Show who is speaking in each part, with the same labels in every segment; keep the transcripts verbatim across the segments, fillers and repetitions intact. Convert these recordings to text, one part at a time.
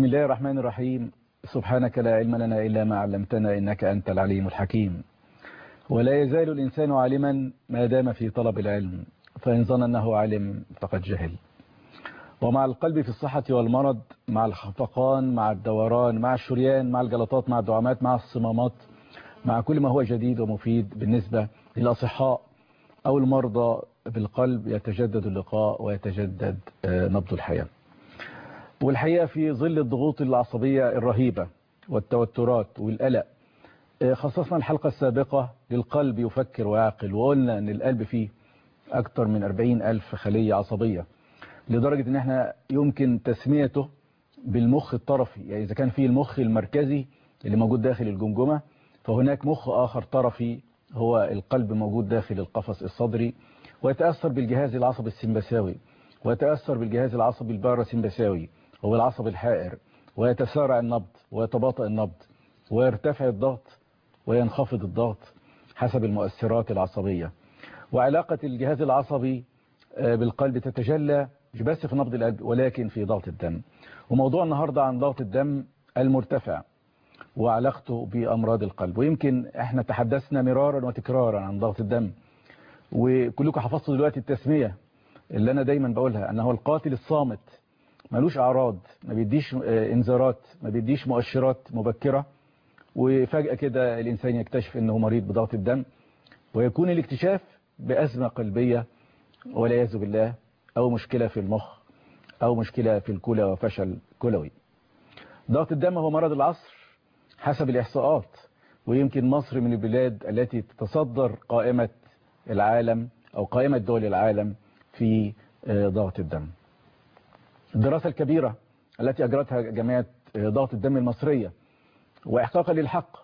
Speaker 1: بسم الله الرحمن الرحيم. سبحانك لا علم لنا إلا ما علمتنا إنك أنت العليم الحكيم. ولا يزال الإنسان عالما ما دام في طلب العلم، فإن ظن أنه علم فقد جهل. ومع القلب في الصحة والمرض، مع الخفقان، مع الدوران، مع الشريان، مع الجلطات، مع الدعامات، مع الصمامات، مع كل ما هو جديد ومفيد بالنسبة للأصحاء أو المرضى بالقلب، يتجدد اللقاء ويتجدد نبض الحياة. والحقيقة في ظل الضغوط العصبية الرهيبة والتوترات والقلق، خصصنا الحلقة السابقة للقلب يفكر ويعقل، وقلنا أن القلب فيه أكثر من أربعين ألف خلية عصبية، لدرجة أن احنا يمكن تسميته بالمخ الطرفي. يعني إذا كان فيه المخ المركزي اللي موجود داخل الجمجمة، فهناك مخ آخر طرفي هو القلب موجود داخل القفص الصدري، ويتأثر بالجهاز العصبي السمبثاوي، ويتأثر بالجهاز العصبي الباراسمبثاوي هو العصب الحائر، ويتسارع النبض ويتباطأ النبض ويرتفع الضغط وينخفض الضغط حسب المؤثرات العصبية. وعلاقة الجهاز العصبي بالقلب تتجلى مش بس في نبض القلب ولكن في ضغط الدم. وموضوع النهاردة عن ضغط الدم المرتفع وعلاقته بأمراض القلب. ويمكن احنا تحدثنا مرارا وتكرارا عن ضغط الدم، وكلكم حفظتوا دلوقتي التسمية اللي انا دايما بقولها، انه القاتل الصامت، ملوش اعراض، ما بيديش انذارات، ما بيديش مؤشرات مبكرة، وفجأة كده الانسان يكتشف انه مريض بضغط الدم، ويكون الاكتشاف بأزمة قلبية والعياذ بالله، او مشكلة في المخ، او مشكلة في الكلى وفشل كلوي. ضغط الدم هو مرض العصر حسب الإحصاءات، ويمكن مصر من البلاد التي تتصدر قائمة العالم أو قائمة دول العالم في ضغط الدم. الدراسة الكبيرة التي أجرتها جمعية ضغط الدم المصرية، وإحقاقا للحق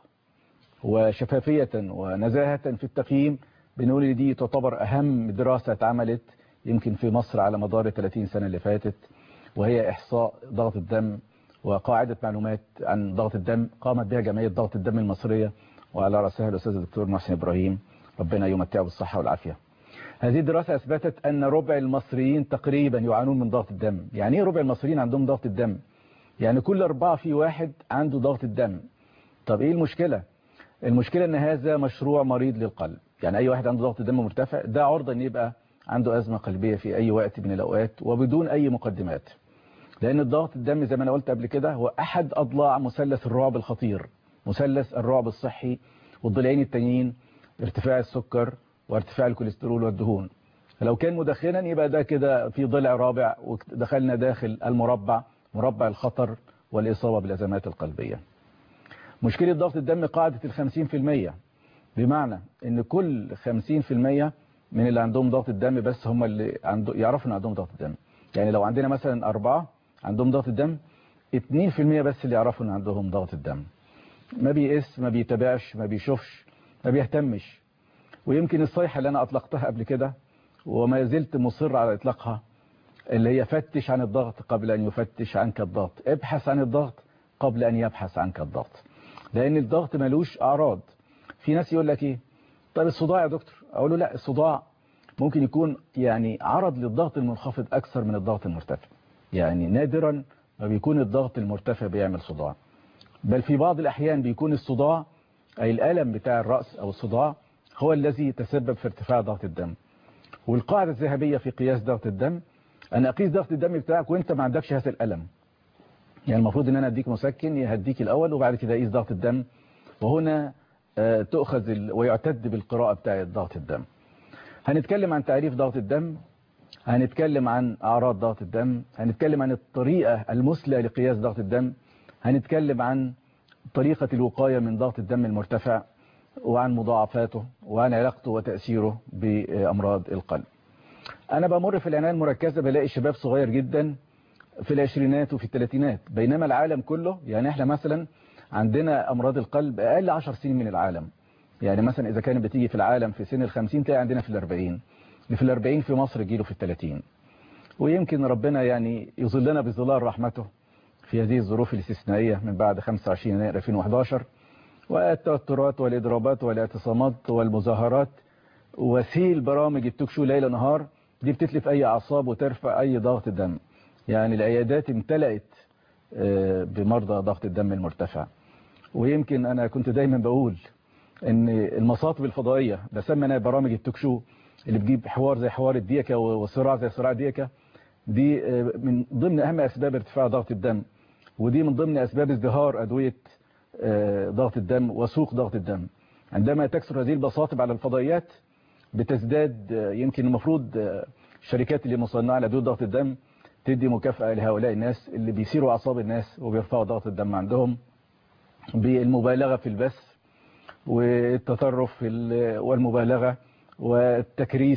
Speaker 1: وشفافية ونزاهة في التقييم، بنقول ان دي تعتبر أهم دراسة اتعملت يمكن في مصر على مدار ثلاثين سنة اللي فاتت، وهي إحصاء ضغط الدم وقاعدة معلومات عن ضغط الدم قامت بها جمعية ضغط الدم المصرية، وعلى رأسها الأستاذ الدكتور محسن إبراهيم، ربنا يمتعه بالصحة والعافية. هذه الدراسة أثبتت أن ربع المصريين تقريبا يعانون من ضغط الدم. يعني إيه ربع المصريين عندهم ضغط الدم؟ يعني كل أربعة في واحد عنده ضغط الدم. طب إيه المشكلة؟ المشكلة أن هذا مشروع مريض للقلب. يعني أي واحد عنده ضغط دم مرتفع ده عرضة أن يبقى عنده أزمة قلبية في أي وقت من الأوقات وبدون أي مقدمات. لأن الضغط الدم زي ما أنا قلت قبل كده هو أحد أضلاع مثلث الرعب الخطير، مثلث الرعب الصحي، والضلعين التانيين ارتفاع السكر وارتفاع الكوليسترول والدهون. فلو كان مدخنا يبقى ده كده في ضلع رابع، ودخلنا داخل المربع، مربع الخطر والإصابة بالأزمات القلبية. مشكلة ضغط الدم قاعدة الخمسين في المية، بمعنى ان كل خمسين في المية من اللي عندهم ضغط الدم بس هم اللي عنده يعرفوا ان عندهم ضغط الدم. يعني لو عندنا مثلا أربعة عندهم ضغط الدم، اتنين في المية بس اللي يعرفوا ان عندهم ضغط الدم. ما بيقيس، ما بيتابعش، ما بيشوفش، ما بيهتمش. ويمكن الصيحة اللي انا اطلقتها قبل كده وما زلت مصر على اطلاقها، اللي هي فتش عن الضغط قبل ان يفتش عنك الضغط، ابحث عن الضغط قبل ان يبحث عنك الضغط. لان الضغط ملوش اعراض. في ناس يقول لك ايه، طب الصداع يا دكتور، اقول له لا، الصداع ممكن يكون يعني عرض للضغط المنخفض اكثر من الضغط المرتفع. يعني نادرا ما بيكون الضغط المرتفع بيعمل صداع، بل في بعض الاحيان بيكون الصداع اي الالم بتاع الراس او الصداع هو الذي يتسبب في ارتفاع ضغط الدم. والقاعده الذهبيه في قياس ضغط الدم، انا اقيس ضغط الدم بتاعك وانت ما عندكش هذا الالم. يعني المفروض ان انا اديك مسكن يهديك الاول وبعد كده اقيس ضغط الدم، وهنا تؤخذ ال... ويعتد بالقراءة بتاعة ضغط الدم. هنتكلم عن تعريف ضغط الدم، هنتكلم عن أعراض ضغط الدم، هنتكلم عن الطريقة المثلى لقياس ضغط الدم، هنتكلم عن طريقة الوقاية من ضغط الدم المرتفع، وعن مضاعفاته، وعن علاقته وتأثيره بأمراض القلب. أنا بمر في العناية المركزة بلاقي شباب صغير جدا في العشرينات وفي الثلاثينات، بينما العالم كله، يعني احنا مثلا عندنا أمراض القلب أقل عشر سنين من العالم. يعني مثلا إذا كانت بتيجي في العالم في سن الخمسين تلاقي عندنا في الأربعين، اللي في الأربعين في مصر جيله في الثلاثين. ويمكن ربنا يعني يظلنا بظلال رحمته في هذه الظروف الاستثنائية من بعد خمسة وعشرين يناير ألفين وإحداشر، والتوترات والإضرابات والاعتصامات والمظاهرات وسيل برامج التوك شو ليل نهار، دي بتتلف أي أعصاب وترفع أي ضغط دم. يعني العيادات امتلأت بمرضى ضغط الدم المرتفع. ويمكن أنا كنت دايما بقول ان المصاطب الفضائية، بسمي انا برامج التوكشو اللي بتجيب حوار زي حوار الديكا وصراع زي صراع ديكا، دي من ضمن اهم اسباب ارتفاع ضغط الدم، ودي من ضمن اسباب ازدهار ادوية ضغط الدم وسوق ضغط الدم. عندما تكثر هذه المصاطب على الفضائيات بتزداد، يمكن المفروض الشركات اللي مصنعة لأدوية ضغط الدم تدي مكافأة لهؤلاء الناس اللي بيثيروا اعصاب الناس وبيرفعوا ضغط الدم عندهم بالمبالغة في البث والتطرف والمبالغة والتكريس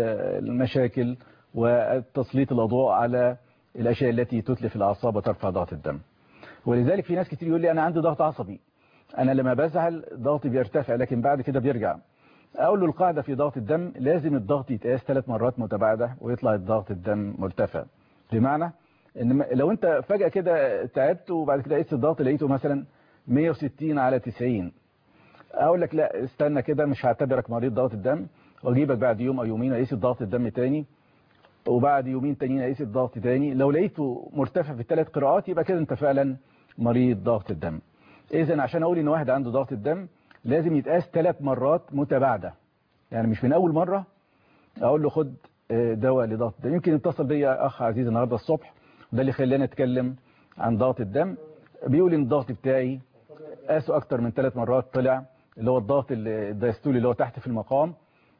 Speaker 1: المشاكل وتسليط الأضواء على الأشياء التي تتلف الأعصاب وترفع ضغط الدم. ولذلك في ناس كتير يقول لي أنا عندي ضغط عصبي، أنا لما بزعل ضغطي بيرتفع لكن بعد كده بيرجع. أقول له القاعدة في ضغط الدم لازم الضغط يتقاس ثلاث مرات متباعدة ويطلع الضغط الدم مرتفع. بمعنى إن لو أنت فجأة كده تعبت وبعد كده قيست الضغط لقيته مثلا مية وستين على تسعين، اقول لك لا استنى كده، مش هعتبرك مريض ضغط الدم، واجيبك بعد يوم او يومين اقيس الضغط الدم تاني، وبعد يومين تانيين اقيس الضغط تاني. لو لقيته مرتفع في الثلاث قراءات يبقى كده انت فعلا مريض ضغط الدم. اذا عشان اقول ان واحد عنده ضغط الدم لازم يتقاس ثلاث مرات متباعده، يعني مش من اول مره اقول له خد دواء لضغط الدم. يمكن اتصل بيا اخ عزيز النهارده الصبح، ده اللي خلاني اتكلم عن ضغط الدم، بيقول ان الضغط بتاعي قاسه اكتر من ثلاث مرات، طلع اللي هو الضغط الدايستولي اللي هو تحت في المقام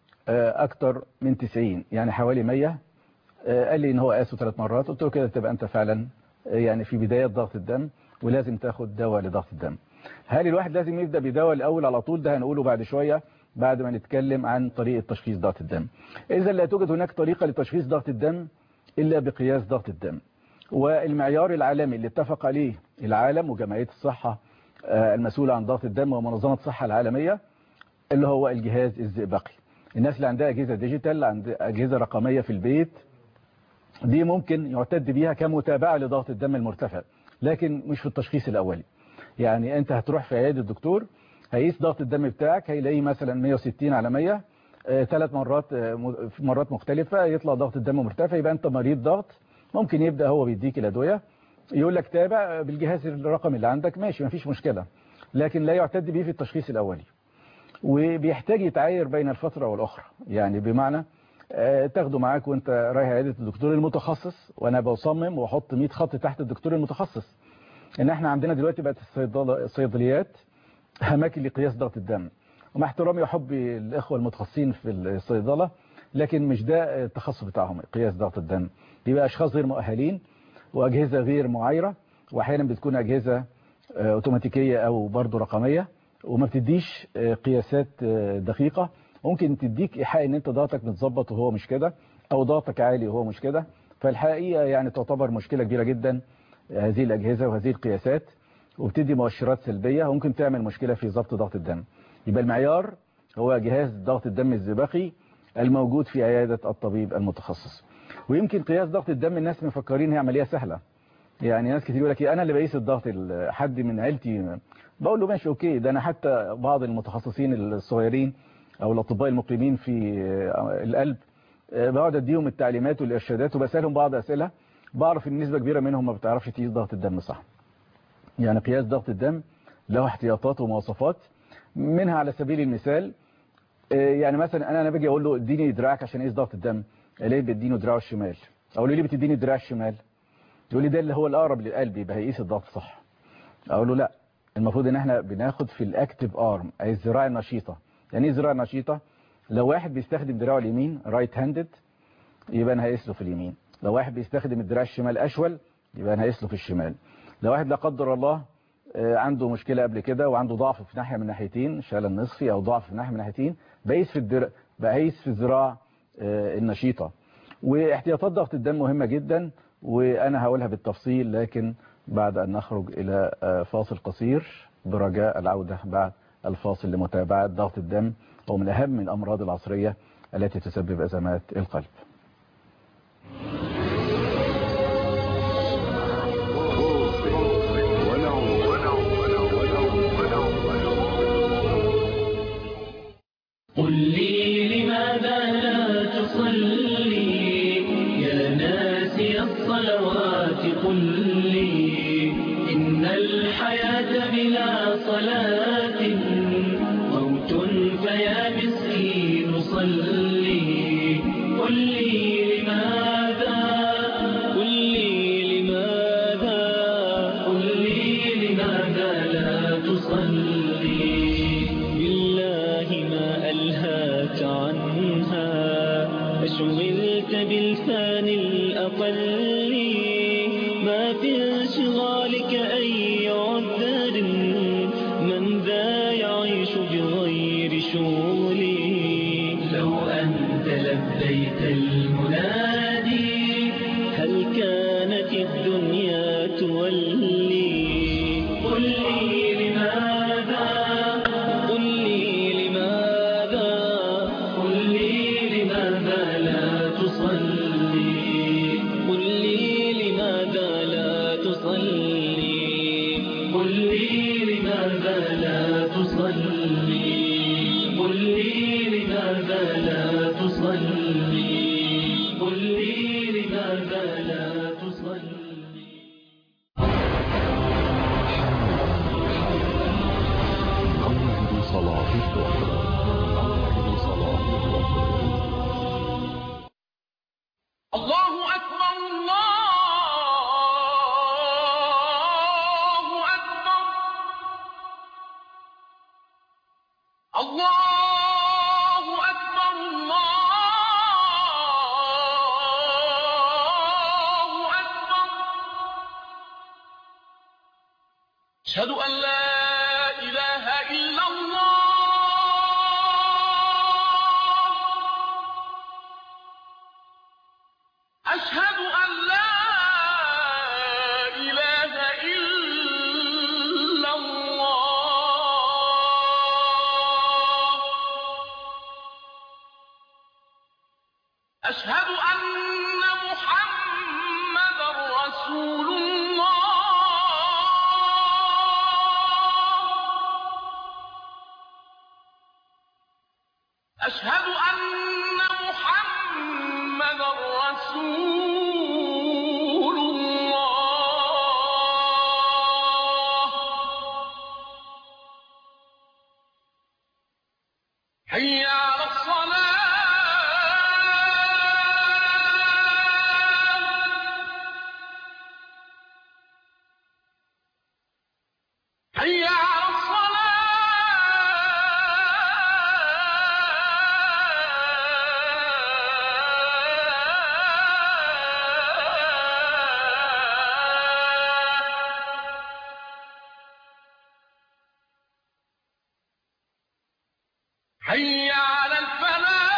Speaker 1: اكتر من تسعين، يعني حوالي مية. قال لي ان هو قاسه ثلاث مرات، قلت له كده تبقى انت فعلا يعني في بداية ضغط الدم ولازم تاخد دواء لضغط الدم. هل الواحد لازم يبدأ بدواء الاول على طول؟ ده هنقوله بعد شوية بعد ما نتكلم عن طريقة تشخيص ضغط الدم. اذا لا توجد هناك طريقة لتشخيص ضغط الدم الا بقياس ضغط الدم، والمعيار العالمي اللي اتفق عليه العالم وجمعية الصحة المسؤولة عن ضغط الدم ومنظمة الصحة العالمية اللي هو الجهاز الزئبقي. الناس اللي عندها أجهزة ديجيتال، عندها أجهزة رقمية في البيت، دي ممكن يعتد بيها كمتابعة لضغط الدم المرتفع، لكن مش في التشخيص الأولي. يعني أنت هتروح في عيادة الدكتور هيقيس ضغط الدم بتاعك، هيلاقيه مثلا مية وستين على مية، ثلاث مرات في مرات مختلفة يطلع ضغط الدم مرتفع، يبقى أنت مريض ضغط. ممكن يبدأ هو بيديك الأدوية، يقول لك تابع بالجهاز الرقمي اللي عندك، ماشي مفيش مشكلة، لكن لا يعتد به في التشخيص الأولي، وبيحتاج يتعاير بين الفترة والأخرى. يعني بمعنى تاخده معاك وانت رايح عيادة الدكتور المتخصص، وانا بصمم واحط مية خط تحت الدكتور المتخصص، ان احنا عندنا دلوقتي بقت الصيدليات اماكن لقياس ضغط الدم، ومع احترامي وحبي الاخوة المتخصصين في الصيدلة، لكن مش ده التخصص بتاعهم قياس ضغط الدم. بيبقى اشخاص غير مؤهلين واجهزة غير معايرة، واحيانا بتكون اجهزة اوتوماتيكية او برضو رقمية، وما بتديش قياسات دقيقة. ممكن تديك ايحاء ان انت ضغطك متظبط وهو مش كده، او ضغطك عالي وهو مش كده. فالحقيقة يعني تعتبر مشكلة كبيرة جدا هذه الاجهزة وهذه القياسات، وبتدي مؤشرات سلبية وممكن تعمل مشكلة في ضبط ضغط الدم. يبقى المعيار هو جهاز ضغط الدم الزئبقي الموجود في عيادة الطبيب المتخصص. ويمكن قياس ضغط الدم الناس مفكرين هي عملية سهلة، يعني ناس كتير يقول لك انا اللي بقيس الضغط، حد من عيلتي، بقول له ماشي اوكي، ده انا حتى بعض المتخصصين الصغيرين او الاطباء المقيمين في القلب بقعد اديهم التعليمات والارشادات وبسالهم بعض اسئله، بعرف ان نسبه كبيره منهم ما بتعرفش تقيس ضغط الدم صح. يعني قياس ضغط الدم له احتياطات ومواصفات، منها على سبيل المثال يعني مثلا انا انا باجي اقول له اديني دراعك عشان اقيس ضغط الدم، الاقيه بيديني دراعه الشمال، اقول له ليه بتديني دراع الشمال؟ يقول لي ده اللي هو الاقرب للقلب يبقى هيقيس الضغط صح. اقول له لا، المفروض ان احنا بناخد في الاكتيف ارم اي الذراع النشيطه. يعني ايه الذراع النشيطه؟ لو واحد بيستخدم دراعه اليمين رايت هاندد يبقى انا هقيس له في اليمين، لو واحد بيستخدم الدراع الشمال اشول يبقى انا هقيس له في الشمال، لو واحد لا قدر الله عنده مشكله قبل كده وعنده ضعف في ناحيه من ناحيتين، شلل نصفي او ضعف في ناحيه من ناحيتين، بقيس في الدراع بقيس في الذراع النشيطه. واحتياطات ضغط الدم مهمه جدا وانا هقولها بالتفصيل، لكن بعد ان نخرج الى فاصل قصير برجاء العودة بعد الفاصل لمتابعة ضغط الدم، ومن اهم الامراض العصرية التي تسبب ازمات القلب.
Speaker 2: قل لي لماذا لا تصلي يا ناسي الصلوات، قل لي بالفاني الأقل ما في انشغالك أي عذر من ذا يعيش بغير شغلي لو أنت لبيت المنادي هل كانت الدنيا تولي قل لي لماذا قل لي لماذا قل لي لماذا لا تصلي قل لي لماذا لا تصلي قل لي لماذا لا تصلي قل لي لماذا لا تصلي قل لي لماذا لا تصلي
Speaker 3: موعد صلاة الظهر موعد صلاة الظهر
Speaker 4: الله أكبر الله أكبر الله أكبر الله أكبر أشهد أن لا إله إلا الله أشهد أن لا إله إلا الله أشهد أن محمدا رسول الله أشهد أن محمدا رسول الله حي على الصلاة حي على حي على الفلاح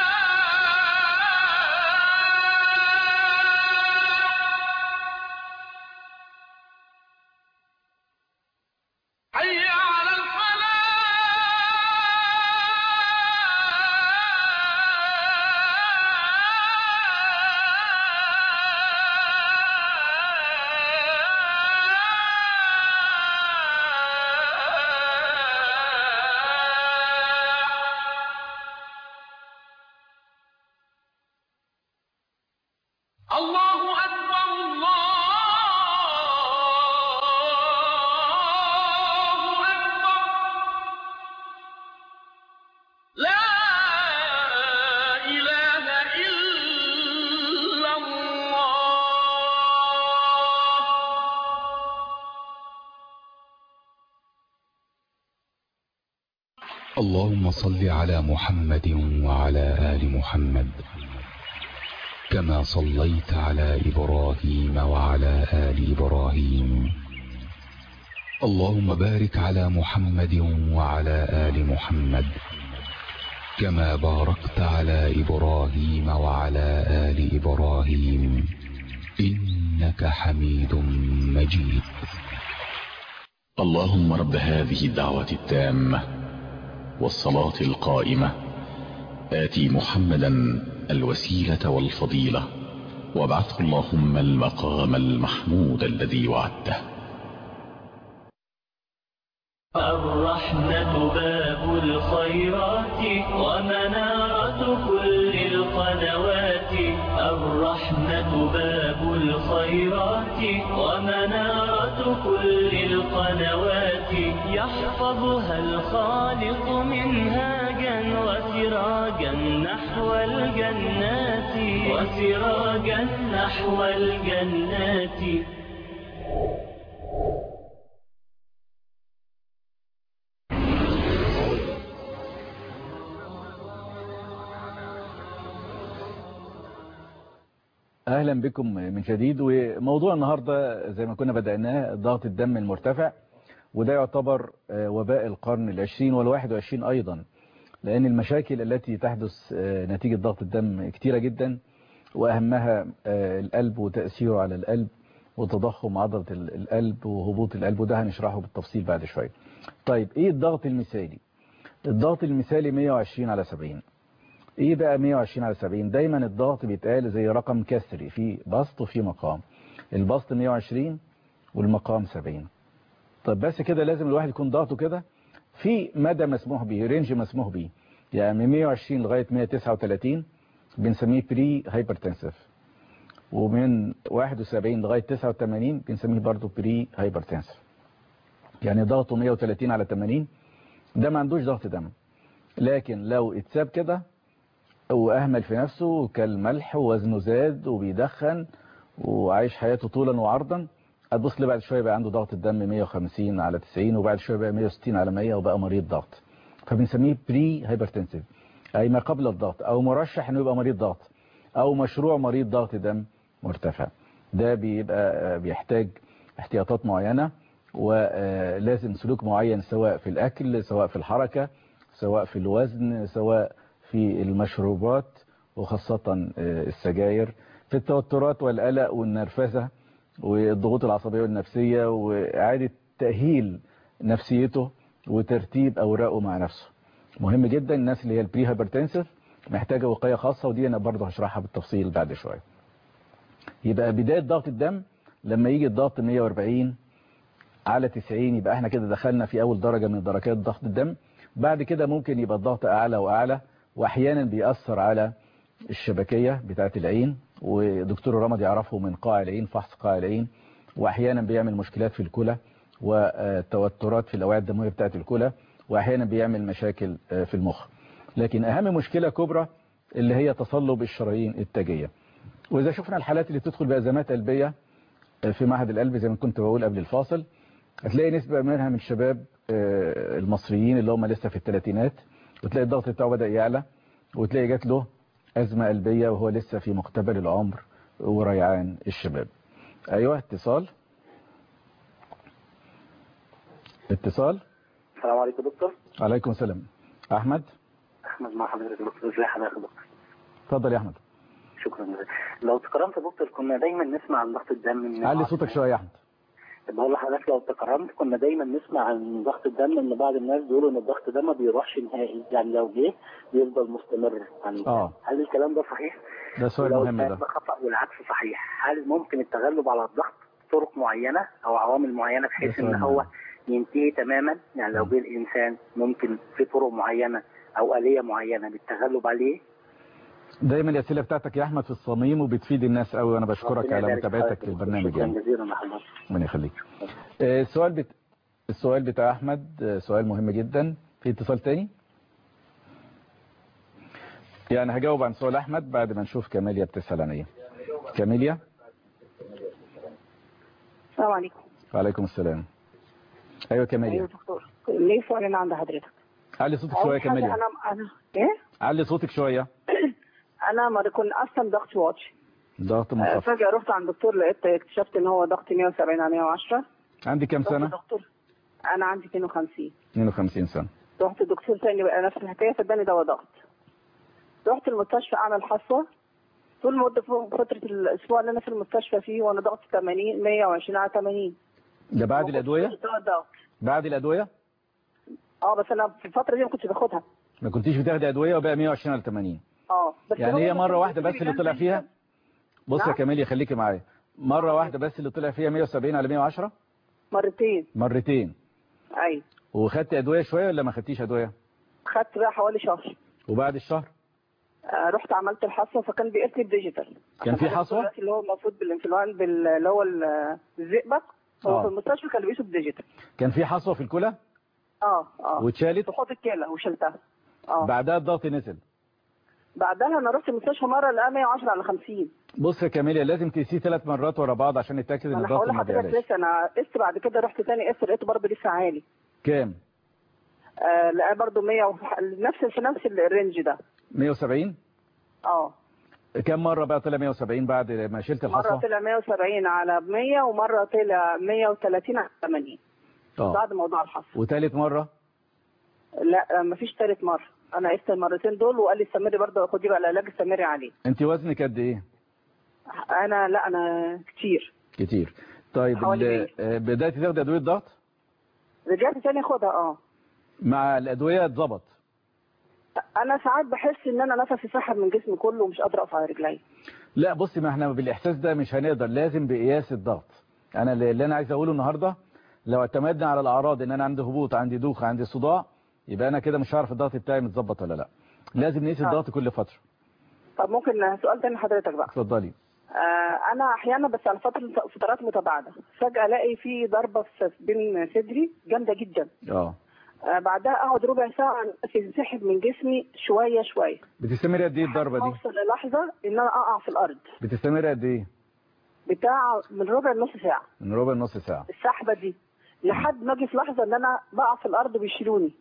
Speaker 4: حي على الله أكبر الله أكبر لا إله إلا الله
Speaker 3: اللهم صل على محمد وعلى آل محمد كما صليت على إبراهيم وعلى آل إبراهيم اللهم بارك على محمد وعلى آل محمد كما باركت على إبراهيم وعلى آل إبراهيم إنك حميد مجيد.
Speaker 5: اللهم رب هذه الدعوة التامة والصلاة القائمة آتي محمدا الوسيلة والفضيلة وابعثه اللهم المقام المحمود الذي وعدته.
Speaker 2: الرحمة باب الخيرات ومنارة كل القنوات الرحمة باب الخيرات ومنارة كل القنوات يحفظها الخالق منهاجا وسراجا نحو الجنات وسراجا نحو الجنات.
Speaker 1: أهلا بكم من جديد. وموضوع النهاردة زي ما كنا بدأناه ضغط الدم المرتفع، وده يعتبر وباء القرن العشرين والواحد وعشرين أيضا، لأن المشاكل التي تحدث نتيجة ضغط الدم كتيرة جدا، وأهمها القلب وتأثيره على القلب وتضخم عضلة القلب وهبوط القلب، وده هنشرحه بالتفصيل بعد شوية. طيب إيه الضغط المثالي؟ الضغط المثالي مية وعشرين على سبعين. ايه بقى مية وعشرين على سبعين؟ دايما الضغط بيتقال زي رقم كسري، في بسط وفي مقام. البسط مية وعشرين والمقام سبعين. طب بس كده لازم الواحد يكون ضغطه كده في مدى مسموح به، رينج مسموح به، يعني من مية وعشرين لغايه مية وتسعة وتلاتين بنسميه بري هايبرتنسيف، ومن واحد وسبعين لغايه تسعة وتمانين بنسميه برضه بري هايبرتنسيف. يعني ضغطه مية وتلاتين على تمانين، ده ما عندوش ضغط دم. لكن لو اتساب كده واهمل في نفسه وكل ملح ووزنه زاد وبيدخن وعايش حياته طولا وعرضا، هتبص لي بعد شويه بقى عنده ضغط الدم مية وخمسين على تسعين، وبعد شويه بقى مية وستين على مية، وبقى مريض ضغط. فبنسميه بري هايبرتنسيف، اي ما قبل الضغط، او مرشح انه يبقى مريض ضغط، او مشروع مريض ضغط دم مرتفع. ده بيبقى بيحتاج احتياطات معينه، ولازم سلوك معين، سواء في الاكل، سواء في الحركه، سواء في الوزن، سواء في المشروبات، وخاصة السجاير، في التوترات والقلق والنرفزة والضغوط العصبية والنفسية، وإعادة تأهيل نفسيته وترتيب أوراقه مع نفسه. مهم جدا. الناس اللي هي البري هايبرتنسيف محتاجة وقاية خاصة، ودي أنا برضه هشرحها بالتفصيل بعد شوية. يبقى بداية ضغط الدم لما يجي الضغط مية واربعين على تسعين، يبقى احنا كده دخلنا في أول درجة من درجات ضغط الدم. بعد كده ممكن يبقى الضغط أعلى وأعلى، واحيانا بيأثر على الشبكية بتاعت العين، ودكتور رمض يعرفه من قاع العين، فحص قاع العين. واحيانا بيعمل مشكلات في الكلى وتوترات في الأوعية الدموية بتاعت الكلى، واحيانا بيعمل مشاكل في المخ. لكن أهم مشكلة كبرى اللي هي تصلب الشرايين التاجية. وإذا شفنا الحالات اللي تدخل بأزمات قلبية في معهد القلب زي ما كنت بقول قبل الفاصل، هتلاقي نسبة منها من الشباب المصريين اللي هم لسه في الثلاثينات، وتلاقي الضغط بتاعه بدأ يعلى، وتلاقي جات له أزمة قلبية وهو لسه في مقتبل العمر وريعان الشباب. أيوة، اتصال اتصال
Speaker 6: السلام عليكم دكتور.
Speaker 1: عليكم السلام. أحمد
Speaker 6: أحمد مع حضرتك دكتور. ازي حضرتك دكتور؟
Speaker 1: اتفضل يا أحمد.
Speaker 6: شكرا جزيلا. لو تكرمت يا دكتور، كنا دايما نسمع عن ضغط الدم من
Speaker 1: علي صوتك شوية يا أحمد.
Speaker 6: بقول لحضرتك لو تكرمت، كنا دايما نسمع عن ضغط الدم ان بعض الناس بيقولوا ان الضغط ده ما بيروحش نهائي، يعني لو جه بيفضل مستمر. يعني
Speaker 1: اه
Speaker 6: هل الكلام ده صحيح؟
Speaker 1: ده سؤال مهم. ده
Speaker 6: خطأ والعكس صحيح. هل ممكن التغلب على الضغط طرق معينة او عوامل معينة بحيث ان هو مهم. ينتهي تماما؟ يعني لو جه الانسان ممكن في طرق معينة او آلية معينة للتغلب عليه؟
Speaker 1: دايما الأسئلة بتاعتك يا أحمد في الصميم وبتفيد الناس قوي، وأنا بشكرك على متابعتك للبرنامج.
Speaker 6: شكرا جزيلا يا حضرتك.
Speaker 1: ربنا يخليك. السؤال بت... السؤال بتاع أحمد سؤال مهم جدا. في اتصال تاني؟ يعني هجاوب عن سؤال أحمد بعد ما نشوف كاميليا بتسأل عن ايه. كاميليا.
Speaker 7: السلام عليكم.
Speaker 1: وعليكم السلام. أيوة كاميليا.
Speaker 7: أيوة دكتور، ليه سؤالين عند حضرتك؟
Speaker 1: علي صوتك شوية يا كاميليا.
Speaker 7: أنا أنا إيه؟
Speaker 1: علي صوتك شوية.
Speaker 7: أنا ما كنت أصلا ضغط واطي.
Speaker 1: ضغط منخفض.
Speaker 7: فجأة رحت عند الدكتور، لقيت اكتشفت إن هو ضغط مية وسبعين على مية وعشرة.
Speaker 1: عندي كام سنة؟
Speaker 7: دكتور أنا عندي اتنين وخمسين.
Speaker 1: اتنين وخمسين سنة.
Speaker 7: رحت الدكتور تاني بقى نفس الحكاية، فاداني دواء ضغط. رحت المستشفى أعمل حصوة. طول مدة فترة الأسبوع اللي أنا في المستشفى فيه وأنا ضغط تمانين، مية وعشرين على تمانين.
Speaker 1: ده بعد الأدوية؟
Speaker 7: ضغط.
Speaker 1: بعد الأدوية؟
Speaker 7: اه بس أنا في الفترة دي ما كنتش باخدها.
Speaker 1: ما كنتيش بتاخدي أدوية وبقى مية وعشرين على تمانين.
Speaker 7: اه
Speaker 1: يعني هي مرة واحدة بس اللي طلع فيها؟ بص يا كاميليا خليكي معايا. مرة واحدة بس اللي طلع فيها مية وسبعين على مية وعشرة؟
Speaker 7: مرتين.
Speaker 1: مرتين.
Speaker 7: ايوه.
Speaker 1: وخدتي أدوية شوية ولا ما خدتيش أدوية؟
Speaker 7: خدت بقى حوالي شهر.
Speaker 1: وبعد الشهر؟
Speaker 7: آه رحت عملت الحصوة، فكان بيقيس لي الديجيتال.
Speaker 1: كان في حصوة؟
Speaker 7: اللي هو المفروض بالانفلونزا بال... اللي هو الزئبق، هو
Speaker 1: آه.
Speaker 7: في المستشفى كان بيقيسوا الديجيتال.
Speaker 1: كان في حصوة في الكلى؟
Speaker 7: اه اه.
Speaker 1: واتشالت؟
Speaker 7: في حوض الكلى وشلتها. اه.
Speaker 1: بعدها الضغط نزل؟
Speaker 7: بعدها انا رحت المستشفى مرة لقى مية وعشرة على خمسين.
Speaker 1: بص يا كاميليا، لازم تقيسيه ثلاث مرات ورا بعض عشان نتاكد ان الضغط ما بيعلاش.
Speaker 7: لسه انا قست بعد كده، رحت تاني قست لقيته برضه لسه عالي.
Speaker 1: كام؟
Speaker 7: آه لقى برضه مية و... نفس في نفس الرينج ده.
Speaker 1: مية وسبعين؟
Speaker 7: اه.
Speaker 1: كم مرة بقى طلع مية وسبعين بعد ما شلت الحصوة؟
Speaker 7: مرة طلع مية وسبعين على مية، ومرة طلع مية وتلاتين على ثمانين
Speaker 1: اه
Speaker 7: بعد موضوع الحصوة.
Speaker 1: وثالث مرة؟
Speaker 7: لا مفيش ثالث مرة، أنا قست المرتين دول وقال لي استمري برضه، خدي بقى العلاج استمري عليه.
Speaker 1: أنت وزنك قد إيه؟
Speaker 7: أنا لا أنا كتير
Speaker 1: كتير. طيب بدأتي تاخدي أدوية ضغط؟
Speaker 7: رجعت تاني أخدها اه.
Speaker 1: مع الأدوية اتظبط؟
Speaker 7: أنا ساعات بحس إن أنا نفسي سحب من جسمي كله ومش قادرة أقف على رجلي.
Speaker 1: لا بصي، ما احنا بالإحساس ده مش هنقدر، لازم بقياس الضغط. أنا اللي أنا عايز أقوله النهاردة، لو اعتمدنا على الأعراض إن أنا عندي هبوط، عندي دوخة، عندي صداع، يبقى أنا كده مش هعرف الضغط بتاعي متظبط ولا لا. لازم نقيس الضغط كل فترة.
Speaker 7: طب ممكن سؤال تاني لحضرتك بقى؟
Speaker 1: اتفضلي.
Speaker 7: آه أنا أحيانا بس على فترة فترات متباعدة فجأة ألاقي في ضربة في بين صدري جامدة جدا.
Speaker 1: اه
Speaker 7: آه بعدها أقعد ربع ساعة تنسحب من جسمي شوية شوية.
Speaker 1: بتستمر قد إيه الضربة دي؟
Speaker 7: أوصل للحظة إن أنا أقع في الأرض.
Speaker 1: بتستمر قد إيه؟
Speaker 7: بتاع من ربع لنص ساعة.
Speaker 1: من ربع لنص ساعة.
Speaker 7: السحبة دي لحد ما أجي في لحظة إن أنا بقع في الأرض وبيشيلوني.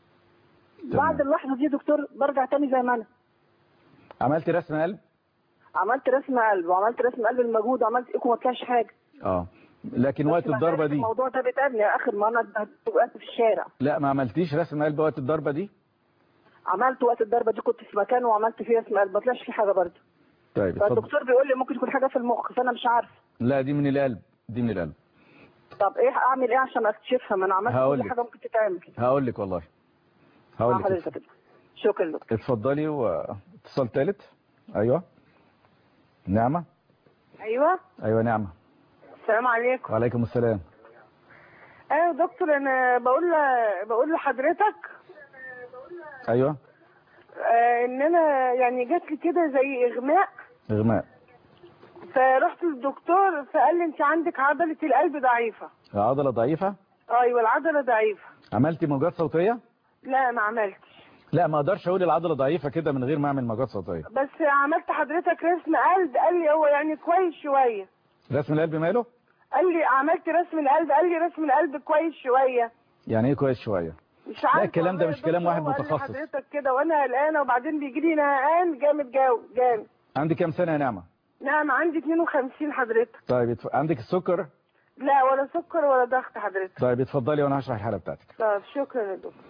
Speaker 7: بعد اللحظة دي دكتور برجع تاني زي ما أنا.
Speaker 1: عملت رسم قلب؟
Speaker 7: عملت رسم قلب وعملت رسم قلب المجهود وعملت ايكو، ما طلعش حاجه.
Speaker 1: اه لكن وقت الضربه دي
Speaker 7: الموضوع ده بيتقابلني اخر ما انا وقت في الشارع.
Speaker 1: لا ما عملتيش رسم قلب وقت الضربه دي؟
Speaker 7: عملت وقت الضربه دي، كنت في مكان وعملت فيه رسم قلب ما طلعش فيه حاجه برضه.
Speaker 1: طيب
Speaker 7: فالدكتور بيقول لي ممكن تكون حاجه في المخ، فانا مش عارف.
Speaker 1: لا دي من القلب، دي من القلب.
Speaker 7: طب ايه اعمل ايه عشان اكتشفها؟ ما انا عملت كل حاجه ممكن تتعمل.
Speaker 1: هقول لك والله هقول لك.
Speaker 7: شكرا دكتور.
Speaker 1: اتفضلي. واتصال ثالث. ايوه نعمه.
Speaker 7: ايوه
Speaker 1: ايوه نعمه.
Speaker 7: السلام عليكم.
Speaker 1: وعليكم السلام.
Speaker 7: ايوه دكتور، انا بقول بقول لحضرتك
Speaker 1: ايوه
Speaker 7: آه ان انا يعني جات لي كده زي اغماء.
Speaker 1: اغماء.
Speaker 7: فرحت للدكتور فقال لي انت عندك عضله القلب ضعيفه.
Speaker 1: عضله ضعيفه؟
Speaker 7: ايوه العضله ضعيفه.
Speaker 1: عملتي موجات صوتيه؟
Speaker 7: لا ما عملتش.
Speaker 1: لا ما اقدرش اقول العضله ضعيفه كده من غير ما اعمل موجات صوتيه.
Speaker 7: بس عملت حضرتك رسم قلب، قال لي هو يعني كويس شويه.
Speaker 1: رسم القلب ماله؟
Speaker 7: قال لي عملت رسم القلب، قال لي رسم القلب كويس شويه.
Speaker 1: يعني ايه كويس شويه؟
Speaker 7: مش عارف.
Speaker 1: لا الكلام ده مش كلام واحد متخصص.
Speaker 7: حضرتك كده وانا قلقانه وبعدين بيجي لي نهقان جامد جو جامد.
Speaker 1: عندك كام سنه يا نعمه؟
Speaker 7: نعم عندي اتنين وخمسين حضرتك.
Speaker 1: طيب اتف... عندك السكر؟
Speaker 7: لا ولا سكر ولا ضغط حضرتك.
Speaker 1: طيب اتفضلي وانا هشرح الحاله بتاعتك.
Speaker 7: طيب شكرا يا دكتور.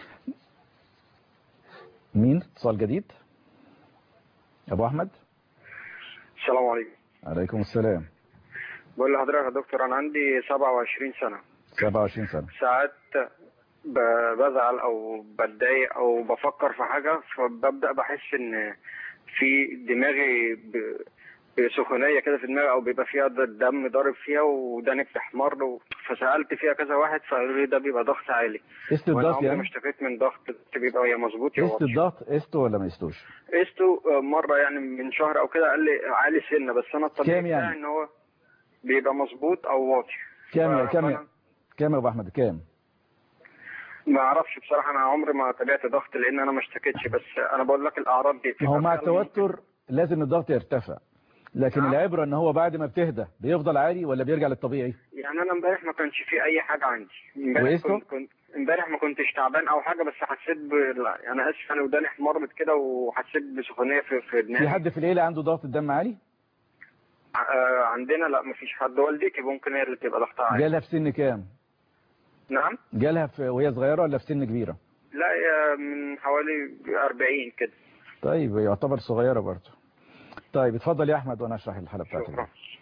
Speaker 1: مين؟ اتصال جديد. ابو احمد.
Speaker 8: السلام عليكم.
Speaker 1: عليكم السلام.
Speaker 8: بقول لحضرتك يا دكتور انا عندي سبعة وعشرين سنه.
Speaker 1: سبعة وعشرين سنه.
Speaker 8: ساعات بزعل او بتضايق او بفكر في حاجه فببدا بحس ان في دماغي بسخونيه كده في دماغي او بيبقى فيها الدم ضارب فيها وداني بتحمر و... فسالت فيها كذا واحد فقالوا لي ده بيبقى ضغط عالي.
Speaker 1: قست الضغط يعني؟
Speaker 8: مش اشتكيت من ضغط بيبقى يا مظبوط يا
Speaker 1: قست الضغط قسته ولا ما قستوش؟
Speaker 8: قسته مره يعني من شهر او كده، قال لي عالي سنه بس انا الطبيعي
Speaker 1: يعني؟
Speaker 8: بتاعي ان هو بيبقى مظبوط او واطي.
Speaker 1: كام كام كام يا ابو احمد كام؟
Speaker 8: ما اعرفش بصراحه، انا عمري ما تابعت ضغط لان انا ما اشتكيتش، بس انا بقول لك الاعراض دي
Speaker 1: هو مع التوتر لازم الضغط يرتفع، لكن نعم. العبره ان هو بعد ما بتهدى بيفضل عالي ولا بيرجع للطبيعي؟
Speaker 8: يعني انا امبارح ما كانش في اي حاجه عندي. امبارح كنت كنت امبارح ما كنتش تعبان او حاجه، بس حسيت ب انا اسف انا وداني احمرت كده وحسيت بسخونيه في في دماغي.
Speaker 1: في حد في العيله عنده ضغط الدم عالي؟
Speaker 8: آه عندنا لا ما فيش حد. والدتي ممكن هي اللي تبقى ضغطها عالي.
Speaker 1: جالها في سن كام؟
Speaker 8: نعم؟
Speaker 1: جالها في وهي صغيره ولا في سن كبيره؟
Speaker 8: لا هي من حوالي أربعين كده.
Speaker 1: طيب يعتبر صغيره برضه. طيب اتفضل يا احمد وانا اشرح الحاله بتاعتك.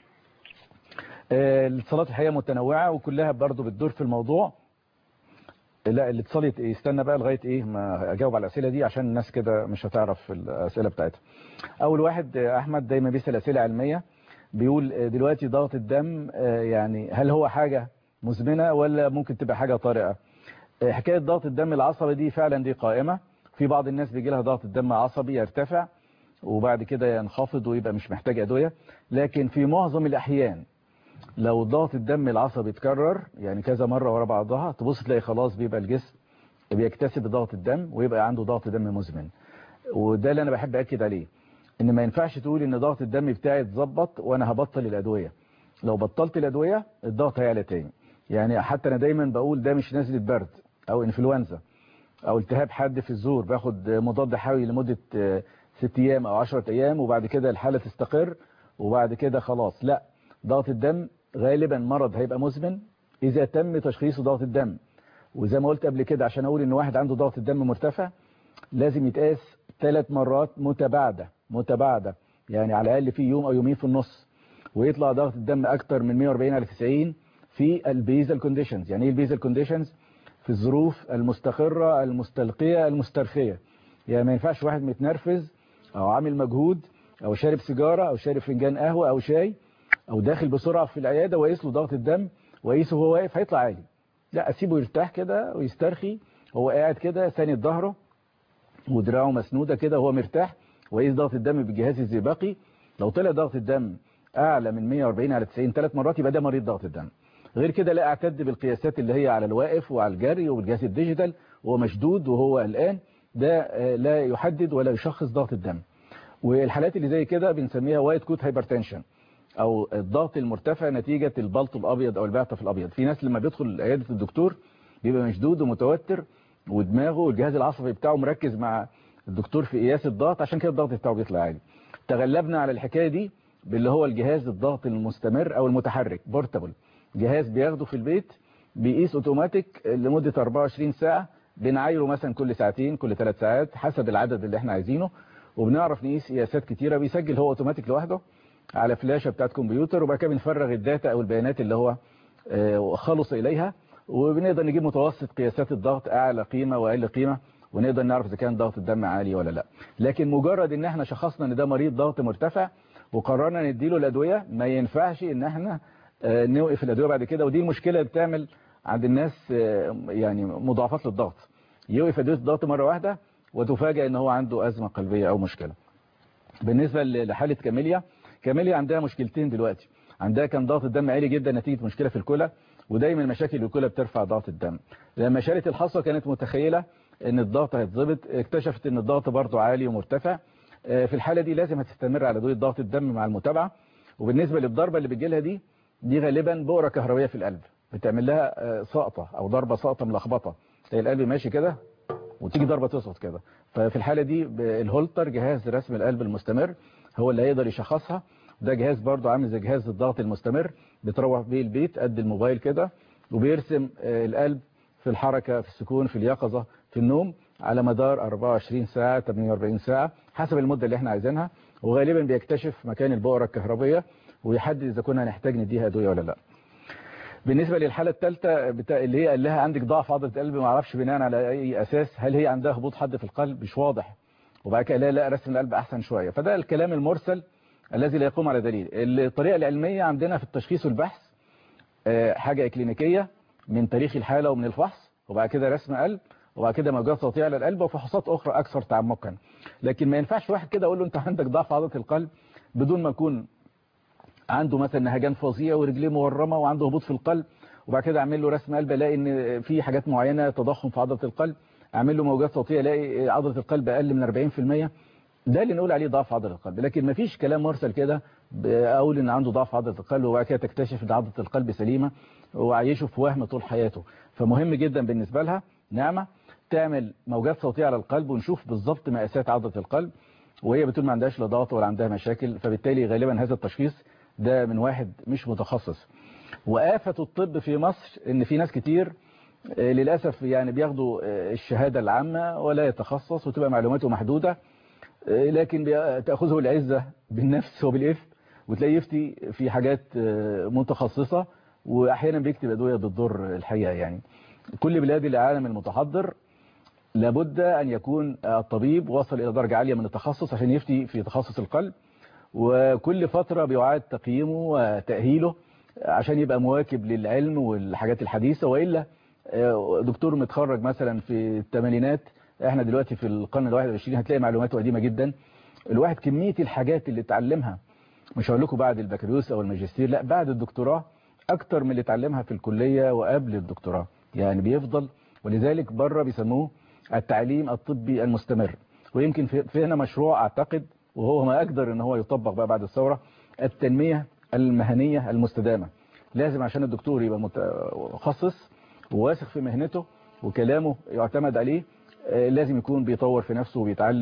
Speaker 1: آه الاتصالات الحقيقه متنوعه وكلها برضه بتدور في الموضوع. لا الاتصال يستنى بقى لغايه ايه ما اجاوب على الاسئله دي عشان الناس كده مش هتعرف الاسئله بتاعتها. اول واحد احمد دايما بيسال اسئله علميه، بيقول دلوقتي ضغط الدم يعني هل هو حاجه مزمنه ولا ممكن تبقى حاجه طارئه؟ حكايه ضغط الدم العصبي دي فعلا دي قائمه، في بعض الناس بيجي لها ضغط الدم عصبي يرتفع وبعد كده ينخفض ويبقى مش محتاج ادويه، لكن في معظم الاحيان لو ضغط الدم العصبي اتكرر يعني كذا مره ورا بعضها تبص تلاقي خلاص بيبقى الجسم بيكتسب ضغط الدم ويبقى عنده ضغط دم مزمن. وده اللي انا بحب اكد عليه، ان ما ينفعش تقول ان ضغط الدم بتاعي اتظبط وانا هبطل الادويه. لو بطلت الادويه الضغط هيعلى تاني. يعني حتى انا دايما بقول ده مش نزله برد او انفلونزا او التهاب حاد في الزور باخد مضاد حيوي لمده ست ايام او عشرة ايام وبعد كده الحالة تستقر وبعد كده خلاص. لا، ضغط الدم غالبا مرض هيبقى مزمن اذا تم تشخيص ضغط الدم. وزي ما قلت قبل كده عشان اقول ان واحد عنده ضغط الدم مرتفع لازم يتقاس ثلاث مرات متباعدة متباعدة يعني على الاقل في يوم او يومين في النص، ويطلع ضغط الدم اكتر من مية واربعين على تسعين في البيزال كونديشنز. يعني ايه البيزال كونديشنز؟ في الظروف المستقرة المستلقية المسترخية. يعني ما ينفعش واحد متنرفز او عامل مجهود او شارب سيجارة او شارب فنجان قهوة او شاي او داخل بسرعة في العيادة وقيس له ضغط الدم وقيسه وهو واقف هيطلع عالي. لا، اسيبه يرتاح كده ويسترخي، هو قاعد كده ساند ظهره ودراعه مسنودة كده وهو مرتاح، وقيس ضغط الدم بالجهاز الزئبقي. لو طلع ضغط الدم اعلى من مية واربعين على تسعين ثلاث مرات يبقى ده مريض ضغط الدم. غير كده لا اعتد بالقياسات اللي هي على الواقف وعلى الجري والجهاز الديجيتال وهو مشدود وهو قلقان، ده لا يحدد ولا يشخص ضغط الدم. والحالات اللي زي كده بنسميها وايت كوت هايبرتنشن او الضغط المرتفع نتيجة البلط الابيض او البعطف الابيض. في ناس لما بيدخل عيادة الدكتور بيبقى مشدود ومتوتر ودماغه والجهاز العصبي بتاعه مركز مع الدكتور في قياس الضغط، عشان كده الضغط بتاعه بيطلع عالي. تغلبنا على الحكاية دي باللي هو الجهاز الضغط المستمر او المتحرك بورتابل، جهاز بياخده في البيت بيقيس اوتوماتيك لمدة اربعة وعشرين ساعة، بنعايره مثلا كل ساعتين كل ثلاث ساعات حسب العدد اللي احنا عايزينه، وبنعرف نقيس قياسات كتيرة. بيسجل هو اوتوماتيك لوحده على فلاشة بتاعت كمبيوتر، وبعد كده بنفرغ الداتا او البيانات اللي هو خلص اليها، وبنقدر نجيب متوسط قياسات الضغط اعلى قيمة واقل قيمة، ونقدر نعرف اذا كان ضغط الدم عالي ولا لا. لكن مجرد ان احنا شخصنا ان ده مريض ضغط مرتفع وقررنا نديله الادوية، ما ينفعش ان احنا نوقف الادوية بعد كده. ودي المشكلة بتعمل عند الناس يعني مضاعفات للضغط، يوقف ادوية الضغط مرة واحدة وتفاجئ ان هو عنده ازمة قلبية او مشكلة. بالنسبة لحالة كاميليا، كاميليا عندها مشكلتين دلوقتي. عندها كان ضغط الدم عالي جدا نتيجة مشكلة في الكلى، ودايما مشاكل الكلى بترفع ضغط الدم. لما شالت الحصوة كانت متخيلة ان الضغط هيتظبط، اكتشفت ان الضغط برضه عالي ومرتفع. في الحالة دي لازم هتستمر على ادوية ضغط الدم مع المتابعة. وبالنسبة للضربة اللي بتجيلها دي دي غالبا بؤرة كهربائية في القلب بتعمل لها سقطة او ضربة سقطة ملخبطة، تلاقي القلب ماشي كده وتيجي ضربة تسقط كده. ففي الحالة دي الهولتر جهاز رسم القلب المستمر هو اللي هيقدر يشخصها. ده جهاز برضه عامل زي جهاز الضغط المستمر، بتروح بيه البيت قد الموبايل كده، وبيرسم القلب في الحركة في السكون في اليقظة في النوم على مدار اربعة وعشرين ساعة ثمانية واربعين ساعة حسب المدة اللي احنا عايزينها. وغالبا بيكتشف مكان البؤرة الكهربية ويحدد اذا كنا هنحتاج نديها ادوية ولا لا. بالنسبة للحالة الثالثة بتاع اللي هي قال لها عندك ضعف عضلة القلب، ما اعرفش بناء على اي اساس، هل هي عندها هبوط حاد في القلب مش واضح، وبعد كده لا لا رسم القلب احسن شوية. فده الكلام المرسل الذي لا يقوم على دليل. الطريقة العلمية عندنا في التشخيص والبحث حاجة إكلينيكية من تاريخ الحالة ومن الفحص، وبعد كده رسم قلب، وبعد كده موجات صوتية على القلب، وفحوصات أخرى أكثر تعمقا. لكن ما ينفعش واحد كده أقول له أنت عندك ضعف عضلة القلب بدون ما يكون عنده مثلا نهجان فظيع ورجليه مورمة وعنده هبوط في القلب، وبعد كده أعمل له رسم قلب ألاقي إن في حاجات معينة تضخم في عضلة القلب، أعمل له موجات صوتية ألاقي عضلة القلب أقل من اربعين في المية. ده اللي نقول عليه ضعف عضلة القلب. لكن ما فيش كلام مرسل كده اقول ان عنده ضعف عضلة القلب وبعد كده تكتشف ان عضلة القلب سليمة وعيشه في وهم طول حياته. فمهم جدا بالنسبة لها نعمة تعمل موجات صوتية على القلب ونشوف بالظبط مقاسات عضلة القلب، وهي بتقول ما عندهاش لا ضغط ولا عندها مشاكل. فبالتالي غالبا هذا التشخيص ده من واحد مش متخصص. وآفة الطب في مصر ان في ناس كتير للأسف يعني بياخدوا الشهادة العامة ولا يتخصص وتبقى معلوماته محدودة، لكن تأخذه العزة بالنفس وبالإثم، وتلاقيه يفتي في حاجات متخصصة وأحيانا بيكتب أدوية بتضر الحقيقة. يعني كل بلاد العالم المتحضر لابد أن يكون الطبيب وصل إلى درجة عالية من التخصص عشان يفتي في تخصص القلب، وكل فترة بيعاد تقييمه وتأهيله عشان يبقى مواكب للعلم والحاجات الحديثة. وإلا دكتور متخرج مثلا في الثمانينات، احنا دلوقتي في القرن الواحد والعشرين هتلاقي معلوماته قديمة جدا. الواحد كمية الحاجات اللي اتعلمها مش هقول لكم بعد البكالوريوس او الماجستير، لا بعد الدكتوراه اكتر من اللي اتعلمها في الكلية وقبل الدكتوراه، يعني بيفضل. ولذلك بره بيسموه التعليم الطبي المستمر. ويمكن في هنا مشروع اعتقد وهو ما اقدر ان هو يطبق بقى بعد الثورة، التنمية المهنية المستدامة. لازم عشان الدكتور يبقى متخصص وواثق في مهنته وكلامه يعتمد عليه، لازم يكون بيطور في نفسه وبيتعلم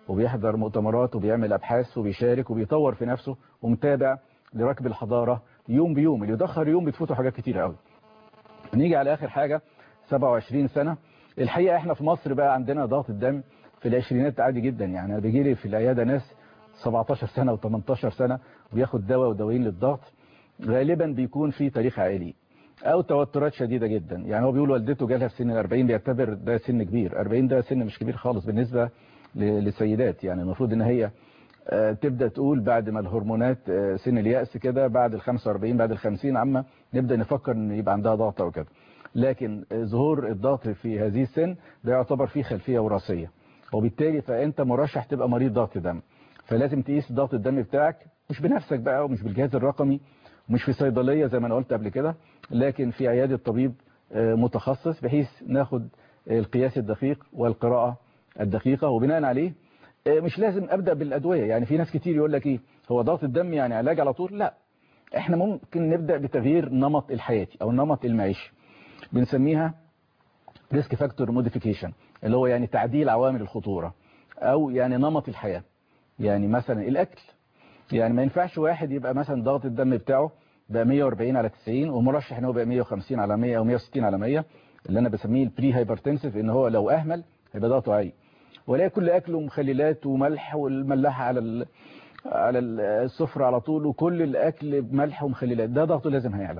Speaker 1: وبيحضر مؤتمرات وبيعمل ابحاث وبيشارك وبيطور في نفسه ومتابع لركب الحضاره يوم بيوم. اللي يتاخر يوم بتفوته حاجات كتيره قوي. نيجي على اخر حاجه سبعة وعشرين سنه. الحقيقه احنا في مصر بقى عندنا ضغط الدم في العشرينات عادي جدا. يعني انا بيجي لي في العياده ناس سبعتاشر سنه و18 سنه وبياخد دواء ودوايين للضغط. غالبا بيكون في تاريخ عائلي او توترات شديده جدا. يعني هو بيقول والدته جالها في سن الأربعين، بيعتبر ده سن كبير. أربعين ده سن مش كبير خالص بالنسبه للسيدات. يعني المفروض ان هي تبدا تقول بعد ما الهرمونات سن اليأس كده بعد ال خمسة وأربعين بعد ال خمسين عامه نبدا نفكر ان يبقى عندها ضغط او كده. لكن ظهور الضغط في هذه السن ده يعتبر فيه خلفيه وراثيه، وبالتالي فانت مرشح تبقى مريض ضغط دم. فلازم تقيس ضغط الدم بتاعك مش بنفسك بقى ومش بالجهاز الرقمي ومش في صيدليه زي ما انا قلت قبل كده، لكن في عياده طبيب متخصص بحيث ناخد القياس الدقيق والقراءه الدقيقه، وبناء عليه مش لازم ابدا بالادويه. يعني في ناس كتير يقول لك ايه هو ضغط الدم يعني علاج على طول؟ لا، احنا ممكن نبدا بتغيير نمط الحياتي او النمط المعيشي، بنسميها ريسك فاكتور موديفيكيشن، اللي هو يعني تعديل عوامل الخطوره او يعني نمط الحياه. يعني مثلا الاكل، يعني ما ينفعش واحد يبقى مثلا ضغط الدم بتاعه بقى مية وأربعين على تسعين ومرشح ان هو بقى مية وخمسين على مية او مية وستين على مية، اللي انا بسميه البري هايبرتنسيف، ان هو لو اهمل هيبقى ضغطه عالي. ولا كل اكله مخللات وملح والملاحه على ال... على السفره على طول، وكل الاكل بملح ومخللات، ده ضغطه لازم هيعلى.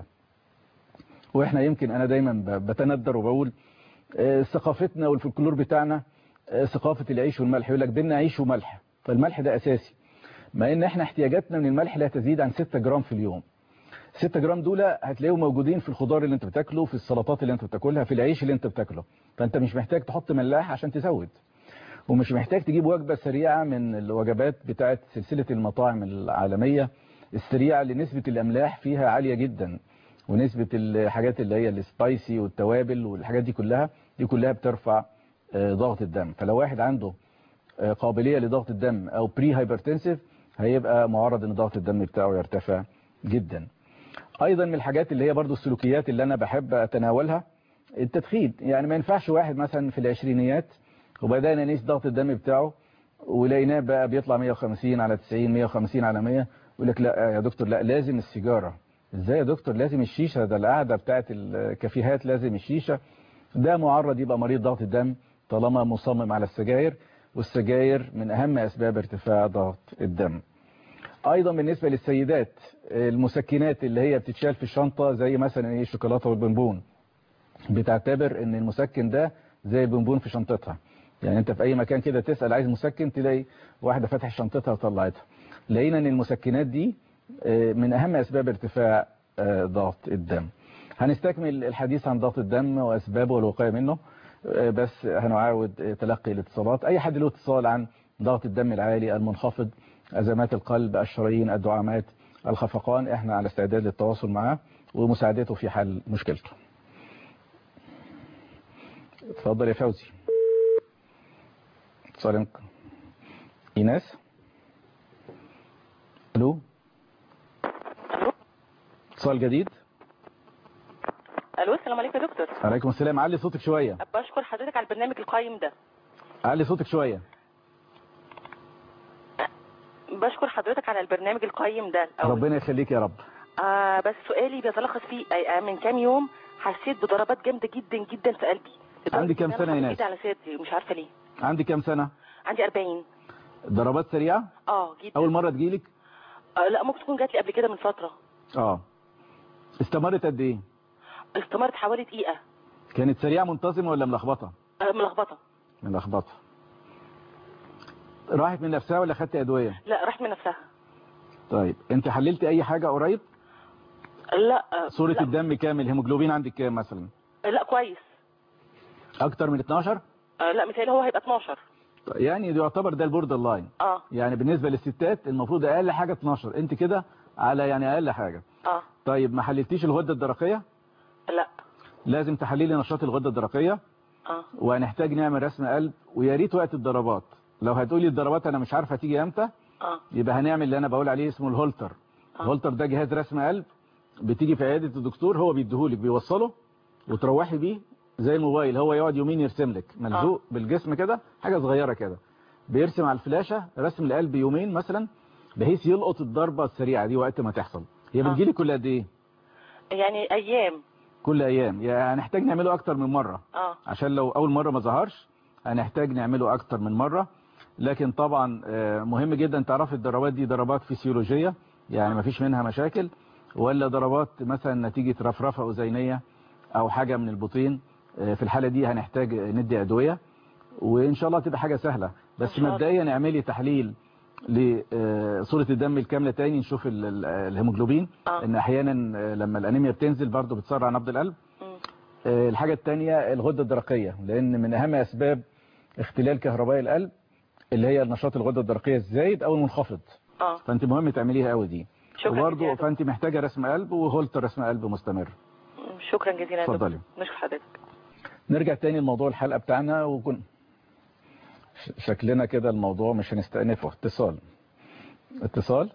Speaker 1: واحنا يمكن انا دايما بتندر وبقول ثقافتنا والفولكلور بتاعنا ثقافه العيش والملح. يقول لك بينا عيش وملح، فالملح ده اساسي، مع ان احنا احتياجاتنا من الملح لا تزيد عن ستة جرام في اليوم. ستة جرام دول هتلاقيهم موجودين في الخضار اللي انت بتاكله، في السلطات اللي انت بتاكلها، في العيش اللي انت بتاكله. فانت مش محتاج تحط ملاح عشان تزود، ومش محتاج تجيب وجبة سريعة من الوجبات بتاعت سلسلة المطاعم العالمية السريعة اللي نسبة الأملاح فيها عالية جدا، ونسبة الحاجات اللي هي السبايسي والتوابل والحاجات دي كلها دي كلها بترفع ضغط الدم. فلو واحد عنده قابلية لضغط الدم أو بري هايبرتنسيف هيبقى معرض ان ضغط الدم بتاعه يرتفع جدا. أيضا من الحاجات اللي هي برضو السلوكيات اللي أنا بحب أتناولها التدخين. يعني ما ينفعش واحد مثلا في العشرينيات وبدأنا نقيس ضغط الدم بتاعه ولقيناه بقى بيطلع مية وخمسين على تسعين مية وخمسين على مية، يقول لك لا يا دكتور لا لازم السيجارة. ازاي يا دكتور؟ لازم الشيشة، ده القعدة بتاعت الكافيهات لازم الشيشة. ده معرض يبقى مريض ضغط الدم طالما مصمم على السجاير، والسجاير من أهم أسباب ارتفاع ضغط الدم. أيضا بالنسبة للسيدات المسكنات اللي هي بتتشال في الشنطة زي مثلا ايه الشوكولاتة والبنبون، بتعتبر ان المسكن ده زي البنبون في شنطتها. يعني انت في اي مكان كده تسأل عايز مسكن تلاقي واحدة فتح شنطتها وطلعتها. لقينا ان المسكنات دي من اهم اسباب ارتفاع ضغط الدم. هنستكمل الحديث عن ضغط الدم واسبابه والوقاية منه، بس هنعاود تلقي الاتصالات. اي حد له اتصال عن ضغط الدم العالي المنخفض، ازمات القلب، الشرايين، الدعامات، الخفقان، احنا على استعداد للتواصل معاه ومساعدته في حل مشكلته. اتفضل يا فوزي. اتصال ايناس. الو اتصال جديد.
Speaker 9: الو السلام عليكم يا دكتور.
Speaker 1: عليكم السلام. علي صوتك شويه.
Speaker 9: بشكر حضرتك على البرنامج القيم ده.
Speaker 1: علي صوتك شويه.
Speaker 9: بشكر حضرتك على البرنامج القيم ده الأول.
Speaker 1: ربنا يخليك يا رب.
Speaker 9: آه بس سؤالي بيتلخص فيه آه من كام يوم حسيت بضربات جامده جدا جدا في قلبي.
Speaker 1: عندي كام سنه يا ناس؟
Speaker 9: على صدري مش عارفه ليه.
Speaker 1: عندي كام سنه؟
Speaker 9: عندي أربعين.
Speaker 1: ضربات سريعه؟
Speaker 9: اه جدا.
Speaker 1: اول مره تجيلك؟
Speaker 9: آه لا ممكن تكون جات لي قبل كده من فتره.
Speaker 1: اه استمرت قد ايه؟
Speaker 9: استمرت حوالي دقيقه.
Speaker 1: كانت سريعه منتظمه ولا ملخبطه؟
Speaker 9: آه ملخبطه.
Speaker 1: ملخبطه. راحت من نفسها ولا خدت ادويه؟
Speaker 9: لا راحت من نفسها.
Speaker 1: طيب انت حللتي اي حاجه قريب؟
Speaker 9: لا.
Speaker 1: صوره
Speaker 9: لا.
Speaker 1: الدم كام؟ الهيموجلوبين عندك كام مثلا؟
Speaker 9: لا كويس.
Speaker 1: اكتر من اتناشر؟
Speaker 9: آه لا مثالي هو هيبقى اتناشر.
Speaker 1: يعني ده يعتبر ده البوردر لاين.
Speaker 9: اه
Speaker 1: يعني بالنسبه للستات المفروض اقل حاجه اتناشر، انت كده على يعني اقل حاجه.
Speaker 9: اه
Speaker 1: طيب ما حللتيش الغده الدرقيه؟
Speaker 9: لا.
Speaker 1: لازم تحللي نشاط الغده الدرقيه.
Speaker 9: اه
Speaker 1: وهنحتاج نعمل رسم قلب، ويا ريت وقت الضربات. لو هتقولي الضربات انا مش عارفه تيجي امتى،
Speaker 9: اه
Speaker 1: يبقى هنعمل اللي انا بقول عليه اسمه الهولتر.
Speaker 9: آه.
Speaker 1: الهولتر ده جهاز رسم قلب بتيجي في عياده الدكتور، هو بيديهولك بيوصله وتروحي بيه زي الموبايل، هو يقعد يومين يرسم لك ملزوق
Speaker 9: آه.
Speaker 1: بالجسم كده حاجه صغيره كده، بيرسم على الفلاشة رسم القلب يومين مثلا بحيث يلقط الضربة السريعة دي وقت ما تحصل. هي
Speaker 9: آه.
Speaker 1: بتجيلي كل قد ايه؟
Speaker 9: يعني ايام.
Speaker 1: كل ايام. يعني هنحتاج نعمله اكتر من مرة
Speaker 9: اه
Speaker 1: عشان لو اول مرة ما ظهرش هنحتاج نعمله اكتر من مرة. لكن طبعا مهم جدا تعرف الضربات دي ضربات فسيولوجية يعني ما فيش منها مشاكل، ولا ضربات مثلا نتيجة رفرفة أذينية او حاجة من البطين. في الحالة دي هنحتاج ندي ادوية وان شاء الله تبقى حاجة سهلة. بس مبدئيا اعملي تحليل لصورة الدم الكاملة تاني نشوف الهيموجلوبين آه. ان احيانا لما الانيميا بتنزل برضو بتسرع نبض القلب. م. الحاجة التانية الغدة الدرقية، لان من اهم اسباب اختلال كهرباء القلب اللي هي النشاط الغدة الدرقية الزايد او المنخفض. اه فانت مهم تعمليها قوي دي. وبرضو فانت محتاجة رسم قلب وهولتر رسم قلب مستمر.
Speaker 9: شكرا جزيلا.
Speaker 1: اتفضلي.
Speaker 9: نشكر حضرتك.
Speaker 1: نرجع تاني لموضوع الحلقة بتاعنا وكن شكلنا كده الموضوع مش هنستأنفه. اتصال اتصال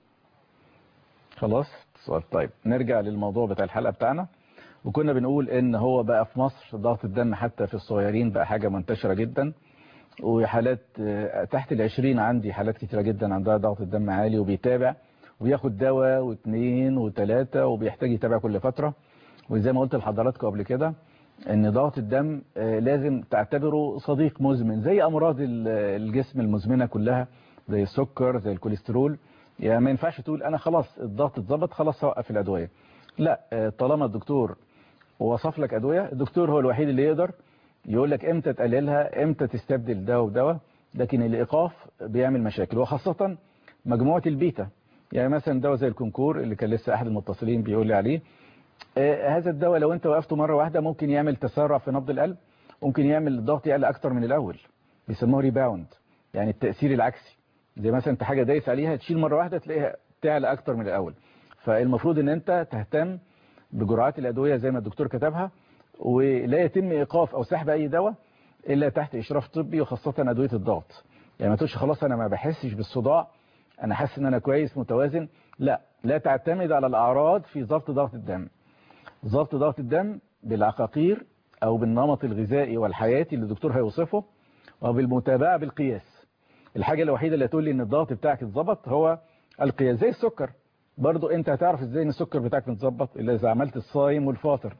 Speaker 1: خلاص اتصال. طيب نرجع للموضوع بتاع الحلقة بتاعنا. وكنا بنقول ان هو بقى في مصر ضغط الدم حتى في الصغيرين بقى حاجة منتشرة جدا، وحالات تحت العشرين عندي حالات كتيرة جدا عندها ضغط الدم عالي وبيتابع وبياخد دواء واثنين وثلاثة وبيحتاج يتابع كل فترة. وزي ما قلت لحضراتكم قبل كده ان ضغط الدم لازم تعتبره صديق مزمن زي امراض الجسم المزمنة كلها زي السكر زي الكوليسترول. يعني ما ينفعش تقول انا خلاص الضغط اتظبط خلاص هوقف الادوية. لا، طالما الدكتور وصف لك ادوية الدكتور هو الوحيد اللي يقدر يقول لك امتى تقللها امتى تستبدل دواء ودواء. لكن الايقاف بيعمل مشاكل وخاصة مجموعة البيتا. يعني مثلا دواء زي الكونكور اللي كان لسه احد المتصلين بيقول لي عليه، آه هذا الدواء لو انت وقفته مرة واحدة ممكن يعمل تسارع في نبض القلب، ممكن يعمل الضغط يعلى اكتر من الاول، بيسموه ريباوند يعني التأثير العكسي. زي مثلا انت حاجة دايس عليها تشيل مرة واحدة تلاقيها تعلى اكتر من الاول. فالمفروض ان انت تهتم بجرعات الادوية زي ما الدكتور كتبها، ولا يتم ايقاف او سحب اي دواء الا تحت اشراف طبي وخاصة ادوية الضغط. يعني ما تقولش خلاص انا ما بحسش بالصداع انا حاسس ان انا كويس متوازن. لا، لا تعتمد على الاعراض في ضبط ضغط الدم. ضبط ضغط الدم بالعقاقير او بالنمط الغذائي والحياتي اللي الدكتور هيوصفه وبالمتابعة بالقياس. الحاجة الوحيدة اللي تقول لي ان الضغط بتاعك اتظبط هو القياس. زي السكر برضو انت هتعرف ازاي ان السكر بتاعك متظبط الا اذا عملت الصايم والفاطر.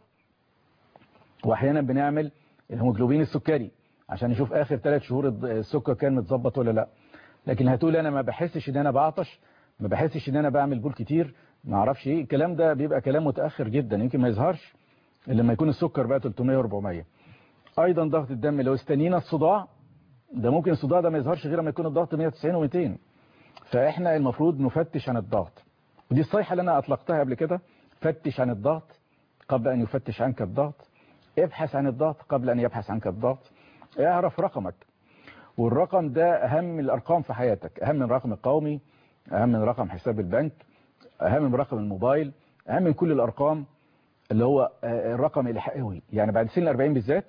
Speaker 1: واحيانا بنعمل الهيموجلوبين السكري عشان نشوف اخر ثلاث شهور السكر كان متظبط ولا لا. لكن هتقول انا ما بحسش ان انا بعطش، ما بحسش ان انا بعمل بول كتير، ما اعرفش ايه الكلام ده، بيبقى كلام متاخر جدا يمكن ما يظهرش الا لما يكون السكر بقى ثلاثمية وأربعمية. ايضا ضغط الدم لو استنينا الصداع ده ممكن الصداع ده ما يظهرش غير لما يكون الضغط مية وتسعين ومئتين. فاحنا المفروض نفتش عن الضغط، ودي الصيحه اللي انا اطلقتها قبل كده. فتش عن الضغط قبل ان يفتش عنك الضغط، ابحث عن الضغط قبل ان يبحث عنك الضغط، اعرف رقمك. والرقم ده اهم الارقام في حياتك، اهم من الرقم القومي، اهم من رقم حساب البنك، اهم من رقم الموبايل، اهم من كل الارقام اللي هو الرقم الحيوي. يعني بعد سن الأربعين بالذات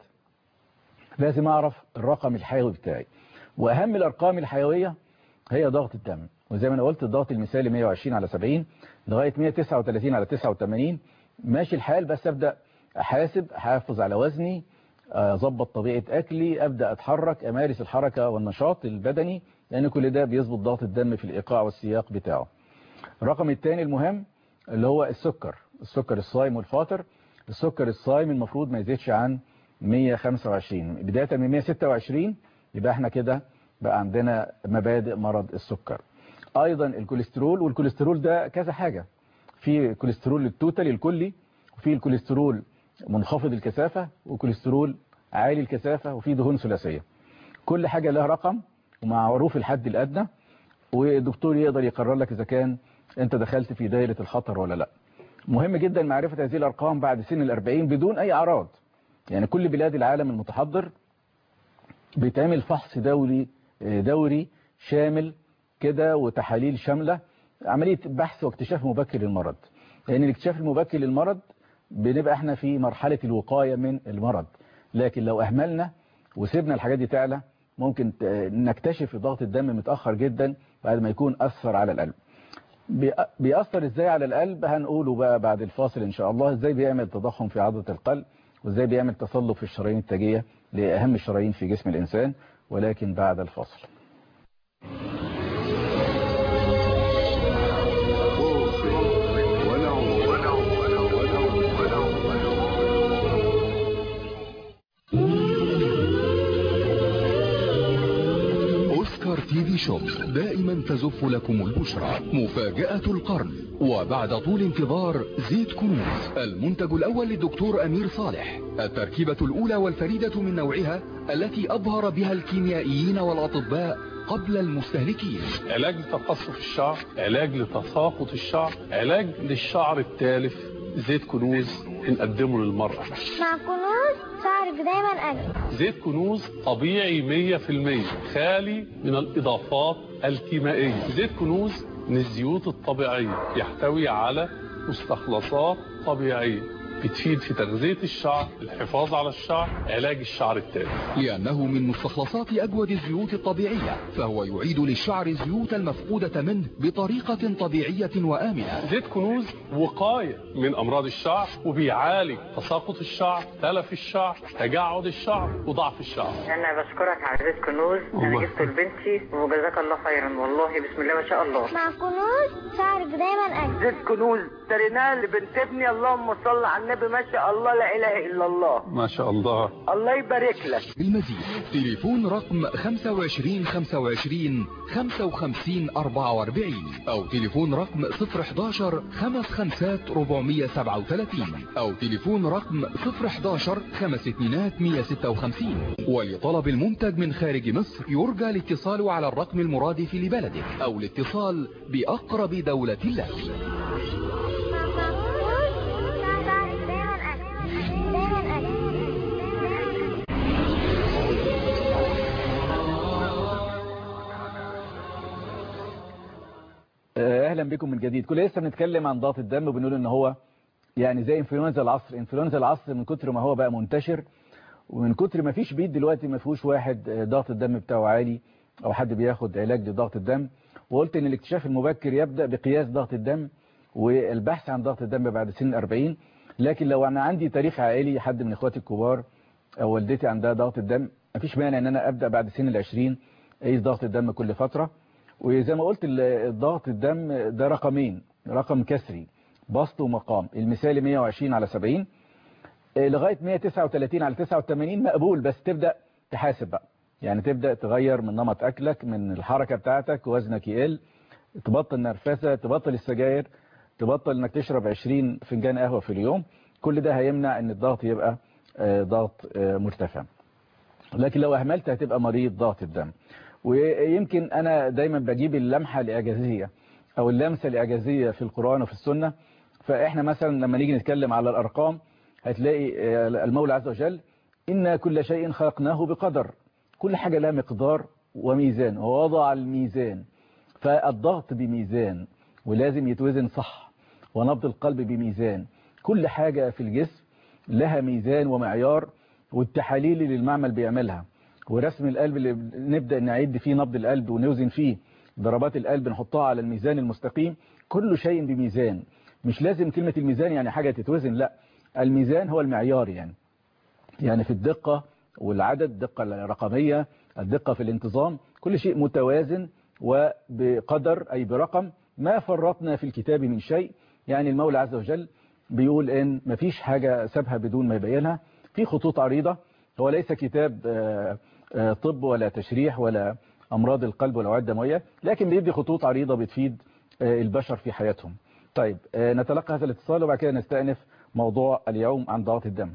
Speaker 1: لازم اعرف الرقم الحيوي بتاعي. واهم الارقام الحيوية هي ضغط الدم. وزي ما انا قلت الضغط المثالي مية وعشرين على سبعين لغاية مية وتسعة وثلاثين على تسعة وثمانين ماشي الحال. بس ابدا احاسب، احافظ على وزني، اظبط طبيعة اكلي، ابدا اتحرك، امارس الحركة والنشاط البدني، لان كل ده بيظبط ضغط الدم في الايقاع والسياق بتاعه. الرقم الثاني المهم اللي هو السكر، السكر الصايم والفاطر. السكر الصايم المفروض ما يزيدش عن مية وخمسة وعشرين، بداية من مية وستة وعشرين يبقى احنا كده بقى عندنا مبادئ مرض السكر. ايضا الكوليسترول، والكوليسترول ده كذا حاجة، في كوليسترول التوتالي الكلي، وفي الكوليسترول منخفض الكثافة، وكوليسترول عالي الكثافة، وفي دهون ثلاثية. كل حاجة لها رقم ومعروف الحد الأدنى، والدكتور يقدر يقرر لك إذا كان أنت دخلت في دائرة الخطر ولا لا. مهم جدا معرفة هذه الأرقام بعد سن الأربعين بدون أي أعراض. يعني كل بلاد العالم المتحضر بيتعمل فحص دوري دوري شامل كده وتحاليل شاملة، عملية بحث واكتشاف مبكر للمرض. لأن يعني الاكتشاف المبكر للمرض بنبقى احنا في مرحلة الوقاية من المرض. لكن لو أهملنا وسيبنا الحاجات دي تعلى ممكن نكتشف ضغط الدم متأخر جدا بعد ما يكون أثر على القلب. بيأثر ازاي على القلب هنقوله بقى بعد الفاصل ان شاء الله. ازاي بيعمل تضخم في عضلة القلب، وازاي بيعمل تصلب في الشرايين التاجية لأهم الشرايين في جسم الإنسان، ولكن بعد الفاصل.
Speaker 3: تي في شوب دائما تزف لكم البشرى مفاجأة القرن. وبعد طول انتظار زيت كنوز المنتج الأول للدكتور أمير صالح، التركيبة الأولى والفريدة من نوعها التي أبهر بها الكيميائيين والأطباء قبل المستهلكين.
Speaker 10: علاج لتقصف الشعر، علاج لتساقط الشعر، علاج للشعر التالف. زيت كنوز بنقدمه للمرأة.
Speaker 11: مع كنوز شعرك دايما أجمل.
Speaker 10: زيت كنوز طبيعي مية في المية، خالي من الإضافات الكيميائية. زيت كنوز من الزيوت الطبيعية، يحتوي على مستخلصات طبيعية بتفيد في تغذية الشعر، الحفاظ على الشعر، علاج الشعر التالف.
Speaker 3: لأنه من مستخلصات أجود الزيوت الطبيعية، فهو يعيد للشعر الزيوت المفقودة منه بطريقة طبيعية وآمنة.
Speaker 10: زيت كنوز وقاية من أمراض الشعر، وبيعالج تساقط الشعر، تلف الشعر، تجعد الشعر، وضعف الشعر.
Speaker 12: أنا بشكرك على زيت كنوز، أنا جبته لبنتي وجزاك الله خيرا، والله بسم الله ما شاء الله.
Speaker 11: مع كنوز شعرك دايما أجمل.
Speaker 13: زيت كنوز اشتريناه لبنت ابني، اللهم صل على النبي، ما شاء الله لا اله الا الله.
Speaker 10: ما شاء الله،
Speaker 13: الله يبارك لك.
Speaker 3: المزيد تليفون رقم خمسة وعشرين خمسة وعشرين خمسة وخمسين أربعة وأربعين او تليفون رقم صفر احداشر خمس خمسات أربعمية سبعة وثلاثين او تليفون رقم صفر احداشر خمس اتنينات مية ستة وخمسين. ولطلب المنتج من خارج مصر يرجى الاتصال على الرقم المرادف لبلدك او الاتصال بأقرب دولة لك.
Speaker 1: اهلا بكم من جديد. كل لسه بنتكلم عن ضغط الدم وبنقول ان هو يعني زي انفلونزا العصر. انفلونزا العصر من كتر ما هو بقى منتشر، ومن كتر ما فيش بيت دلوقتي ما فيهوش واحد ضغط الدم بتاعه عالي او حد بياخد علاج لضغط الدم. وقلت ان الاكتشاف المبكر يبدأ بقياس ضغط الدم والبحث عن ضغط الدم بعد سن أربعين. لكن لو انا عندي تاريخ عائلي، حد من اخواتي الكبار او والدتي عندها ضغط الدم، مفيش مانع ان انا ابدأ بعد سن العشرين اقيس ضغط الدم كل فترة. وزي ما قلت الضغط الدم ده رقمين، رقم كسري بسط ومقام. المثالي مية وعشرين على سبعين لغاية مية وتسعة وتلاتين على تسعة وتمانين مقبول، بس تبدأ تحاسب بقى، يعني تبدأ تغير من نمط أكلك، من الحركة بتاعتك، وزنك يقل، تبطل نرفزة، تبطل السجاير، تبطل انك تشرب عشرين فنجان قهوة في اليوم. كل ده هيمنع ان الضغط يبقى ضغط مرتفع. لكن لو اهملت هتبقى مريض ضغط الدم. ويمكن انا دايما بجيب اللمحة الاعجازية او اللمسة الاعجازية في القرآن وفي السنة. فاحنا مثلا لما نيجي نتكلم على الارقام هتلاقي المولى عز وجل إن كل شيء خلقناه بقدر، كل حاجة لها مقدار وميزان، ووضع الميزان. فالضغط بميزان ولازم يتوزن صح، ونبض القلب بميزان. كل حاجة في الجسم لها ميزان ومعيار، والتحاليل اللي المعمل بيعملها، ورسم القلب اللي نبدأ نعد فيه نبض القلب ونوزن فيه ضربات القلب نحطها على الميزان المستقيم. كل شيء بميزان. مش لازم كلمة الميزان يعني حاجة تتوزن، لا، الميزان هو المعيار، يعني يعني في الدقة والعدد، الدقة الرقمية، الدقة في الانتظام، كل شيء متوازن وبقدر أي برقم. ما فرطنا في الكتاب من شيء. يعني المولى عز وجل بيقول إن مفيش حاجة سابها بدون ما يبينها في خطوط عريضة. هو ليس كتاب طب ولا تشريح ولا أمراض القلب ولا الأوعية الدموية، لكن بيدي خطوط عريضة بتفيد البشر في حياتهم. طيب نتلقى هذا الاتصال وبعد كده نستأنف موضوع اليوم عن ضغط الدم.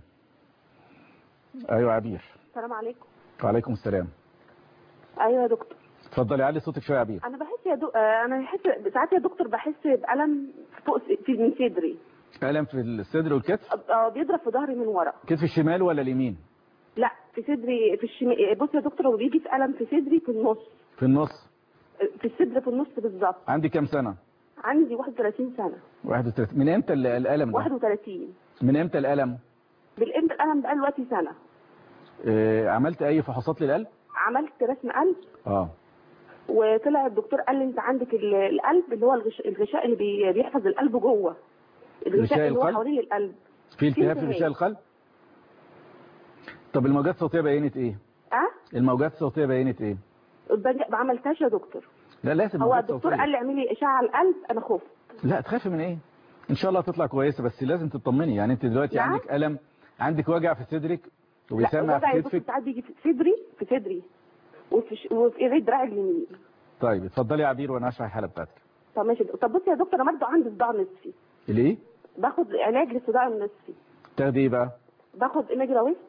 Speaker 1: ايوه عبير.
Speaker 14: السلام عليكم.
Speaker 1: وعليكم السلام.
Speaker 14: ايوه يا دكتور.
Speaker 1: اتفضلي علي صوتك شويه يا عبير.
Speaker 14: انا بحس يا دو... انا بحس ساعات يا دكتور بحس بألم فوق في من صدري.
Speaker 1: ألم في الصدر والكتف؟
Speaker 14: اه بيضرب في ظهري من ورا.
Speaker 1: كتف الشمال ولا اليمين؟
Speaker 14: لا في صدري في الشمال. بص يا دكتور، هو بيجي في ألم في صدري في النص.
Speaker 1: في النص؟
Speaker 14: في الصدر في النص بالظبط.
Speaker 1: عندي كام سنه؟
Speaker 14: عندي واحد وثلاثين سنه.
Speaker 1: واحد وثلاثين. من امتى الألم ده؟
Speaker 14: واحد وثلاثين.
Speaker 1: من امتى الألم؟
Speaker 14: بالامتى الألم بقى دلوقتي سنه.
Speaker 1: إيه عملت اي فحوصات للقلب؟
Speaker 14: عملت رسم قلب.
Speaker 1: اه
Speaker 14: وطلع الدكتور قال لي انت عندك القلب اللي هو الغش... الغشاء اللي بي... بيحفظ القلب جوه. الغشاء اللي هو حوالين القلب.
Speaker 1: في التهاب في غشاء القلب؟ طب الموجات الصوتيه بينت ايه؟
Speaker 14: اه
Speaker 1: الموجات الصوتيه بينت ايه؟
Speaker 14: ما عملتهاش يا دكتور.
Speaker 1: لا لازم.
Speaker 14: هو الدكتور قال لي اعملي اشعه على القلب، انا خفت.
Speaker 1: لا تخافي من ايه؟ ان شاء الله هتطلع كويسه، بس لازم تطمني. يعني انت دلوقتي نعم؟ عندك الم، عندك وجع في صدرك وبيسمع في كتفك.
Speaker 14: ساعات بيجي في صدري في صدري وفي ش... وفي ايدي دراعي اليمين.
Speaker 1: طيب اتفضلي يا عبير وانا اشرح الحاله بتاعتك.
Speaker 14: طب ماشي. طب بصي يا دكتور، انا برضه عندي صداع نصفي.
Speaker 1: ليه؟
Speaker 14: باخد علاج للصداع النصفي.
Speaker 1: تاخدي ايه بقى؟
Speaker 14: باخد ايميجراويست.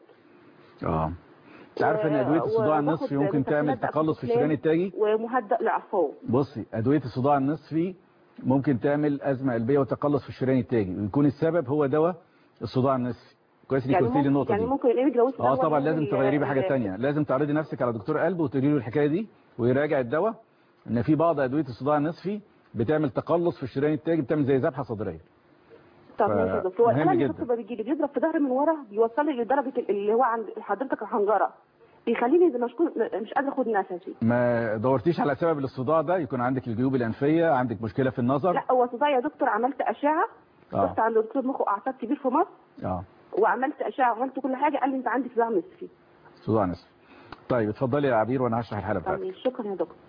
Speaker 1: اه انت عارفه ان ادويه الصداع النصفي ممكن تعمل تقلص في الشريان التاجي
Speaker 14: ومهدئ لاعصاب.
Speaker 1: بصي ادويه الصداع النصفي ممكن تعمل ازمه قلبيه وتقلص في الشريان التاجي، ويكون السبب هو دواء الصداع النصفي. كويس انك قلتي لي النقطه
Speaker 14: يعني
Speaker 1: دي.
Speaker 14: ممكن الايميجراويست
Speaker 1: اه طبعا لازم تغيريه بحاجه ثانيه، لازم تعرضي نفسك على دكتور قلب وتقولي له الحكايه دي ويراجع الدواء، ان في بعض ادويه الصداع النصفي بتعمل تقلص في الشريان التاجي، بتعمل زي ذبحه صدريه.
Speaker 14: طب ماشي يا دكتور. انا اللي دكتور بيجي لي بيضرب في ظهري من ورا، بيوصل لي لدرجه اللي هو عند حضرتك الحنجره، بيخليني مش مش قادره اخد نفسي.
Speaker 1: ما دورتيش على سبب الصداع ده؟ يكون عندك الجيوب الانفيه، عندك مشكله في النظر؟
Speaker 14: لا هو صداع يا دكتور. عملت اشعه،
Speaker 1: آه.
Speaker 14: رحت عند دكتور مخ واعصاب كبير في مصر
Speaker 1: اه
Speaker 14: وعملت اشعه وعملت كل حاجه، قال لي انت عندك صداع نصفي.
Speaker 1: صداع نصفي. طيب اتفضلي يا عبير وانا هشرح الحاله بتاعتك.
Speaker 14: طيب شكرا يا دكتور.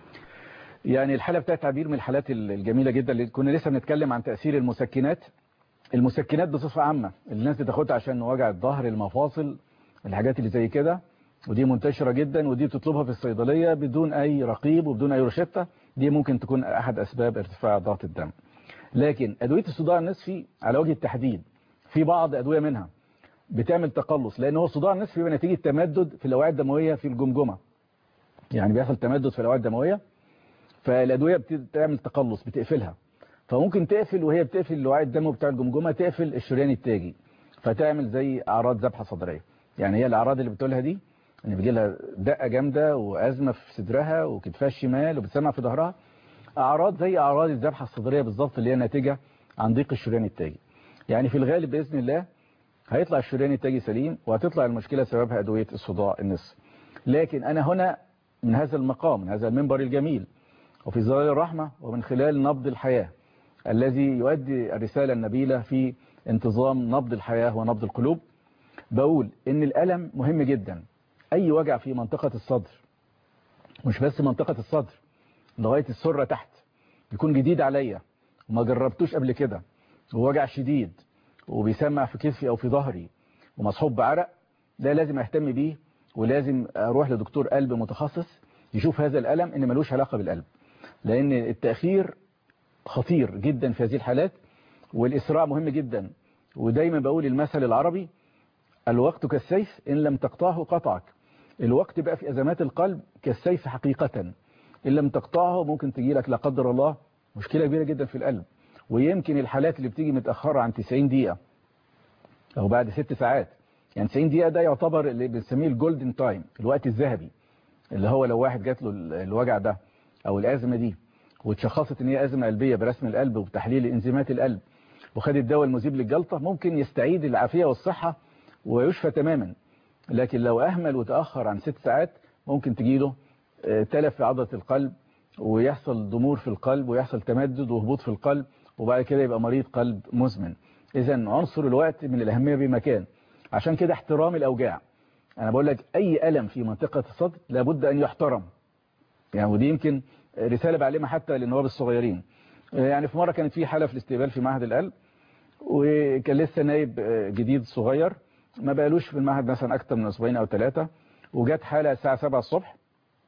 Speaker 1: يعني الحاله بتاعت عبير من الحالات الجميله جدا اللي كنا لسه بنتكلم عن تاثير المسكنات. المسكنات بصفه عامه اللي الناس بتاخدها عشان وجع الظهر، المفاصل، الحاجات اللي زي كده، ودي منتشره جدا، ودي بتطلبها في الصيدليه بدون اي رقيب وبدون اي روشته، دي ممكن تكون احد اسباب ارتفاع ضغط الدم. لكن ادويه الصداع النصفي على وجه التحديد في بعض ادويه منها بتعمل تقلص، لان هو الصداع النصفي بيبقى نتيجه تمدد في الاوعيه الدمويه في الجمجمه. يعني بيحصل تمدد في الاوعيه الدمويه، فالادويه بتعمل تقلص بتقفلها، فممكن تقفل وهي بتقفل الاوعيه الدموي بتاع الجمجمه تقفل الشريان التاجي، فتعمل زي اعراض ذبحه صدريه. يعني هي الاعراض اللي بتقولها دي ان بيجي لها دقه جامده وازمه في صدرها وكتفها الشمال وبتسمع في ظهرها، اعراض زي اعراض الذبحه الصدريه بالظبط اللي هي ناتجه عن ضيق الشريان التاجي. يعني في الغالب باذن الله هيطلع الشريان التاجي سليم وهتطلع المشكله سببها ادويه الصداع النصفي. لكن انا هنا من هذا المقام، من هذا المنبر الجميل وفي ظلال الرحمه ومن خلال نبض الحياه الذي يؤدي الرساله النبيله في انتظام نبض الحياه ونبض القلوب، بقول ان الالم مهم جدا. اي وجع في منطقه الصدر، مش بس منطقه الصدر، لغايه السره تحت، يكون جديد عليا وما جربتوش قبل كده ووجع شديد وبيسمع في كتفي او في ظهري ومصحوب بعرق، ده لازم اهتم بيه، ولازم اروح لدكتور قلب متخصص يشوف هذا الالم ان ملوش علاقه بالقلب، لان التاخير خطير جدا في هذه الحالات، والاسراع مهم جدا. ودايما بقول المثل العربي: الوقت كالسيف ان لم تقطعه قطعك. الوقت بقى في ازمات القلب كالسيف حقيقه، ان لم تقطعه ممكن تجي لك لا قدر الله مشكله كبيره جدا في القلب. ويمكن الحالات اللي بتيجي متاخره عن تسعين دقيقه او بعد ست ساعات، يعني تسعين دقيقه ده يعتبر اللي بنسميه الجولدن تايم، الوقت الذهبي، اللي هو لو واحد جات له الوجع ده او الازمه دي واتشخصت ان هي ازمه قلبيه برسم القلب وبتحليل انزيمات القلب وخد الدواء المذيب للجلطه، ممكن يستعيد العافيه والصحه ويشفى تماما. لكن لو اهمل وتاخر عن ست ساعات ممكن تجيله تلف في عضله القلب ويحصل ضمور في القلب ويحصل تمدد وهبوط في القلب، وبعد كده يبقى مريض قلب مزمن. اذا عنصر الوقت من الاهميه بمكان. عشان كده احترام الاوجاع، انا بقول لك اي الم في منطقه الصدر لابد ان يحترم. يعني ودي يمكن رساله بعلمها حتى للنواب الصغيرين. يعني في مره كانت في حاله في الاستقبال في معهد القلب، وكان لسه نايب جديد صغير ما بقالوش في المعهد مثلا اكتر من اسبوعين او ثلاثه، وجت حاله الساعه سبعة الصبح.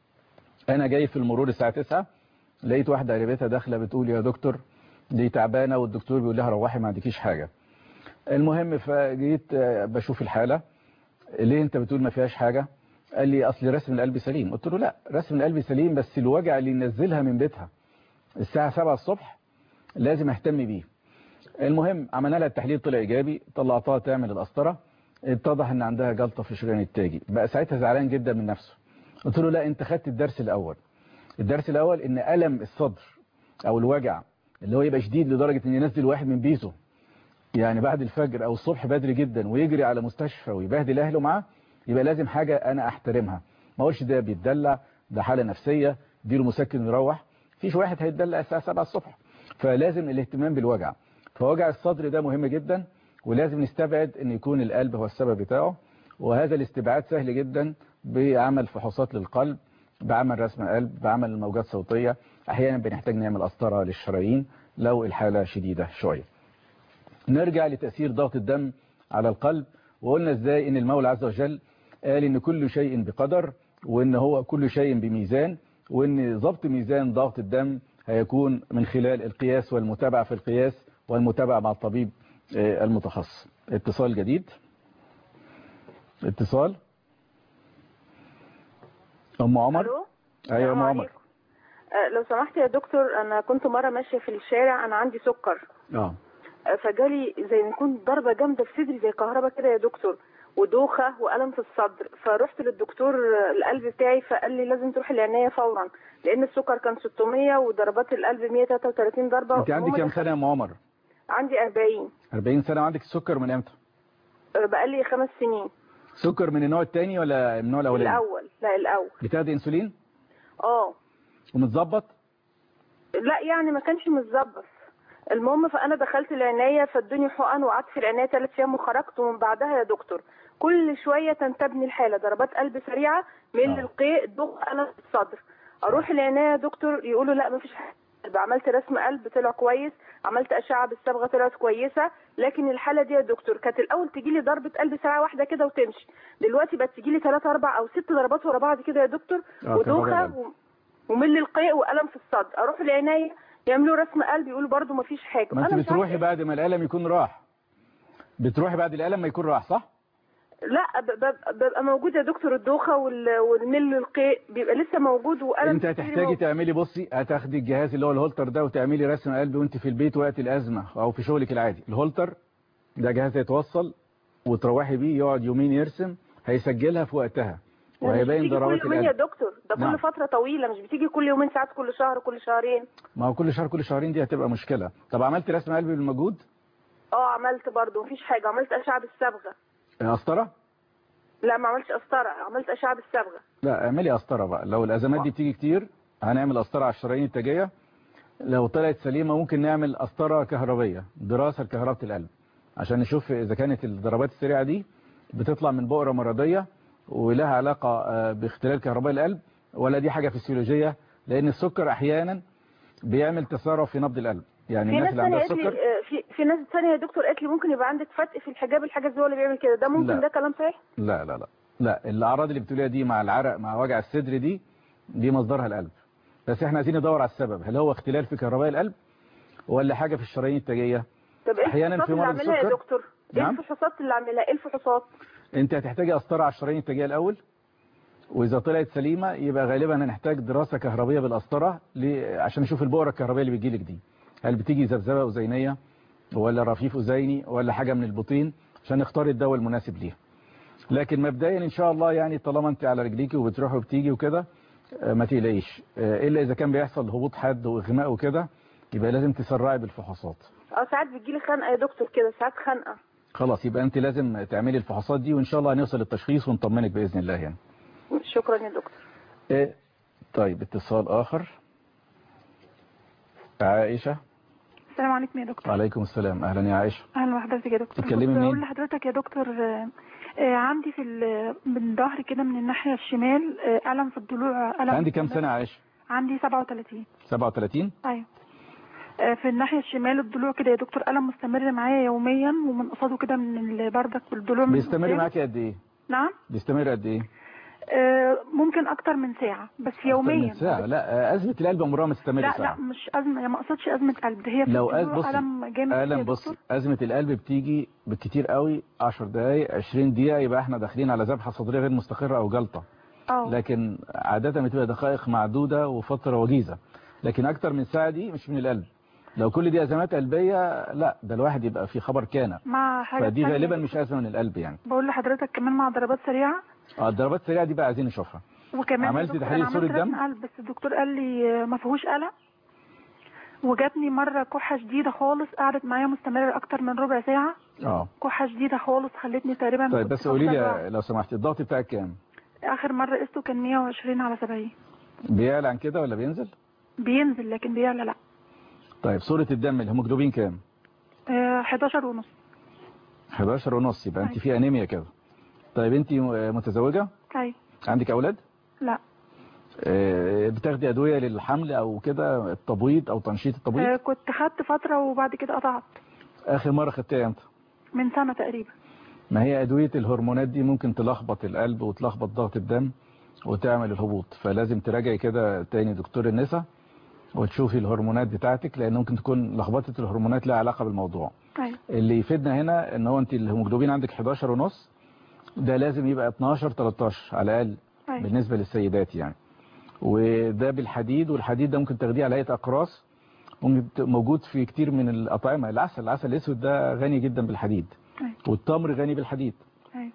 Speaker 1: انا جاي في المرور الساعه تسعة، لقيت واحده قريبتها داخله بتقول يا دكتور دي تعبانه والدكتور بيقول لها روحي ما عندكيش حاجه. المهم فجيت بشوف الحاله، ليه انت بتقول ما فيهاش حاجه؟ قال لي اصل رسم القلب سليم. قلت له لا، رسم القلب سليم بس الوجع اللي ينزلها من بيتها الساعه سبعة الصبح لازم اهتم بيه. المهم عملنا لها التحليل طلع ايجابي، طلعتها تعمل القسطره، اتضح ان عندها جلطه في الشريان التاجي. بقى ساعتها زعلان جدا من نفسه. قلت له لا، انت خدت الدرس الاول. الدرس الاول ان الم الصدر او الوجع اللي هو يبقى شديد لدرجه ان ينزل واحد من بيته يعني بعد الفجر او الصبح بدري جدا ويجري على مستشفى ويبهدل اهله معاه، يبقى لازم حاجه انا احترمها. ما اقولش ده بيتدلع، ده حاله نفسيه، اديله مسكن يروح. فيش واحد هيتدلع الساعه سبعة الصبح. فلازم الاهتمام بالوجع. فوجع الصدر ده مهم جدا، ولازم نستبعد ان يكون القلب هو السبب بتاعه، وهذا الاستبعاد سهل جدا بعمل فحوصات للقلب بعمل رسم قلب، بعمل موجات صوتية، احيانا بنحتاج نعمل قسطرة للشرايين لو الحالة شديدة شوية. نرجع لتأثير ضغط الدم على القلب، وقلنا ازاي ان المولى عز وجل قال ان كل شيء بقدر، وان هو كل شيء بميزان، وان ضبط ميزان ضغط الدم هيكون من خلال القياس والمتابعة في القياس والمتابعة مع الطبيب المتخصص. اتصال جديد. اتصال ام عمر.
Speaker 15: الو.
Speaker 1: ايوه ام عمر.
Speaker 15: أه لو سمحت يا دكتور، انا كنت مره ماشيه في الشارع، انا عندي سكر.
Speaker 1: اه
Speaker 15: فجالي زي ما يكون ضربه جامده في صدري زي كهرباء كده يا دكتور، ودوخه والم في الصدر. فرحت للدكتور القلب بتاعي فقال لي لازم تروح العنايه فورا، لان السكر كان ستمية وضربات القلب مية وتلاتة وتلاتين ضربه.
Speaker 1: انت عندك كام سنه يا ام عمر؟
Speaker 15: عندي أربعين.
Speaker 1: أربعين سنه. وعندك السكر من امتى؟
Speaker 15: بقالي خمس سنين.
Speaker 1: سكر من النوع الثاني ولا من النوع الاولاني؟
Speaker 15: الاول. لا الاول.
Speaker 1: بتاخدي انسولين؟
Speaker 15: اه.
Speaker 1: ومتظبط؟
Speaker 15: لا يعني ما كانش متظبط. المهم فانا دخلت العنايه فادوني حقن وقعدت في العنايه ثلاث ايام وخرجت. ومن بعدها يا دكتور كل شويه تنتابني الحاله، ضربات قلب سريعه، ميل القيء، ضغط انا في الصدر. اروح العنايه يا دكتور يقولوا لا ما فيش حاجه. عملت رسم قلب طلع كويس، عملت اشعه بالصبغه طلعت كويسه، لكن الحاله دي يا دكتور كانت الاول تجي لي ضربه قلب ساعه واحده كده وتمشي، دلوقتي بقت تجي لي ثلاث اربع او ست ضربات ورا بعض كده يا دكتور، ودوخه ومل القيء والم في الصدر. اروح العنايه يعملوا رسم قلب يقولوا برضو ما فيش حاجه.
Speaker 1: ما انت بتروحي بعد ما الالم يكون راح، بتروحي بعد الالم ما يكون راح صح؟
Speaker 15: لا ببقى موجود يا دكتور، الدوخه والمل القيء بيبقى لسه موجود والم.
Speaker 1: انت هتحتاجي تعملي، بصي هتاخدي الجهاز اللي هو الهولتر ده وتعملي رسم قلب وانت في البيت وقت الازمه او في شغلك العادي. الهولتر ده جهاز يتوصل وتروحي بيه يقعد يومين يرسم، هيسجلها في وقتها وهيبين ضربات القلب.
Speaker 15: يا دكتور ده كل نعم. فتره طويله، مش بتيجي كل يومين، ساعات كل شهر كل شهرين.
Speaker 1: ما هو كل شهر كل شهرين دي هتبقى مشكله. طب عملت رسم قلب بالمجهود؟
Speaker 15: اه عملت برضه مفيش حاجه. عملت اشعه بالصبغه.
Speaker 1: قسطره؟
Speaker 15: لا ما عملتش قسطره، عملت اشعه بالصبغه.
Speaker 1: لا اعملي قسطره بقى. لو الازمات دي بتيجي كتير هنعمل قسطره على الشرايين التاجيه. لو طلعت سليمه ممكن نعمل قسطره كهربيه، دراسه لكهرباء القلب، عشان نشوف اذا كانت الضربات السريعه دي بتطلع من بؤره مرضيه ولها علاقه باختلال كهرباء القلب ولا دي حاجه فسيولوجيه، لان السكر احيانا بيعمل تسارع في نبض القلب. يعني الناس اللي عندها السكر
Speaker 15: في في ناس ثانيه يا دكتور قالت لي ممكن يبقى عندك فتق في الحجاب، الحاجز هو اللي بيعمل كده، ده ممكن لا. ده كلام صحيح؟
Speaker 1: لا لا لا لا الاعراض اللي بتقوليها دي مع العرق مع وجع الصدر دي دي مصدرها القلب، بس احنا عايزين ندور على السبب. هل هو اختلال في كهرباء القلب ولا حاجه في الشرايين التاجيه؟
Speaker 15: طب احيانا في مرض السكر يا دكتور ايه نعم؟ الفحوصات اللي اعملها ايه الفحوصات؟
Speaker 1: انت هتحتاجي قسطره على الشرايين التاجيه الاول، واذا طلعت سليمه يبقى غالبا هنحتاج دراسه كهربيه بالقسطره عشان نشوف البؤره الكهربائيه اللي بتجيلك دي هل بتيجي ذبذبه اذينيه ولا رفيف اذيني ولا حاجه من البطين، عشان نختار الدواء المناسب ليها. لكن مبدئيا ان شاء الله يعني طالما انت على رجليكي وبتروحي وبتيجي وكده ما تقلقيش، الا اذا كان بيحصل هبوط حاد واغماء وكده يبقى لازم تسرعي بالفحوصات.
Speaker 15: اه ساعات بتجيلي خنقه يا دكتور كده، ساعات خنقه.
Speaker 1: خلاص يبقى انت لازم تعملي الفحوصات دي وان شاء الله هنوصل للتشخيص ونطمنك باذن الله يعني.
Speaker 15: شكرا يا دكتور.
Speaker 1: ايه طيب اتصال اخر. عائشه.
Speaker 16: السلام عليكم يا دكتور.
Speaker 1: وعليكم السلام. اهلا يا عائشه.
Speaker 16: اهلا بحضرتك يا دكتور.
Speaker 1: تتكلمي منين؟
Speaker 16: بقول لحضرتك يا دكتور عندي في من ظهري كده من الناحيه الشمال الم في الضلوع. الم.
Speaker 1: عندي كام سنه يا عائشه؟
Speaker 16: عندي سبعة وثلاثين.
Speaker 1: سبعة وثلاثين؟
Speaker 16: ايوه. في الناحيه الشمال الضلوع كده يا دكتور الم مستمر معايا يوميا، ومن قصاده كده من البردك والضلوع.
Speaker 1: بيستمر معاكي قد ايه؟
Speaker 16: نعم؟
Speaker 1: بيستمر قد ايه؟
Speaker 16: ممكن اكتر من ساعه بس يوميا.
Speaker 1: من ساعه؟ لا ازمه القلب عمرها ما تستمر
Speaker 16: لا
Speaker 1: ساعه.
Speaker 16: لا مش ازمه، ما اقصدش ازمه قلب، ده هي في
Speaker 1: لو
Speaker 16: الم جامد.
Speaker 1: الم بص ازمه القلب بتيجي بالكتير قوي عشر دقائق عشرين دقيقه يبقى احنا داخلين على ذبحه صدريه غير مستقره او جلطه.
Speaker 16: أوه.
Speaker 1: لكن عاده بتبقى دقائق معدوده وفتره وجيزه، لكن اكتر من ساعه دي مش من القلب. لو كل دي ازمات قلبيه لا ده الواحد يبقى في خبر كان
Speaker 16: مع حاجه
Speaker 1: فدي غالبا مش ازمه من القلب يعني.
Speaker 16: بقول لحضرتك كمان مع ضربات سريعه.
Speaker 1: اه الضربات السريعه دي بقى عايزين نشوفها.
Speaker 16: وكمان
Speaker 1: عملت تحليل صوره دم
Speaker 16: قلب بس الدكتور قال لي ما فيهوش قلق، وجاتني مره كحه شديده خالص قعدت معايا مستمره اكتر من ربع ساعه.
Speaker 1: اه
Speaker 16: كحه شديده خالص خلتني تقريبا.
Speaker 1: طيب بس قولي لي لو سمحتي الضغط بتاعك كام؟
Speaker 16: اخر مره قسته كان مية وعشرين على سبعين.
Speaker 1: بيعلى عن كده ولا بينزل؟
Speaker 16: بينزل لكن بيعلى لا.
Speaker 1: طيب صوره الدم الهيموجلوبين كام؟
Speaker 16: آه حداشر ونص.
Speaker 1: حداشر ونص يبقى انت في انيميا كده. طيب انت متزوجه؟
Speaker 16: ايوه.
Speaker 1: عندك اولاد؟
Speaker 16: لا.
Speaker 1: بتاخدي ادويه للحمل او كده التبويض او تنشيط التبويض؟
Speaker 16: آه كنت خدت فتره وبعد كده قطعت.
Speaker 1: اخر مره خدتيها امتى؟
Speaker 16: من سنه تقريبا.
Speaker 1: ما هي ادويه الهرمونات دي ممكن تلخبط القلب وتلخبط ضغط الدم وتعمل الهبوط، فلازم تراجعي كده تاني دكتور النساء وتشوفي الهرمونات بتاعتك، لان ممكن تكون لخبطه الهرمونات لها علاقه بالموضوع.
Speaker 16: أيوة.
Speaker 1: اللي يفيدنا هنا ان هو انت الهيموجلوبين عندك حداشر ونص، ده لازم يبقى اتناشر تلتاشر على الاقل. أيوة. بالنسبه للسيدات يعني، وده بالحديد، والحديد ده ممكن تاخديه على هيئه اقراص، ممكن موجود في كتير من الاطعمه. العسل العسل الاسود ده غني جدا بالحديد. أيوة. والتمر غني بالحديد. أيوة.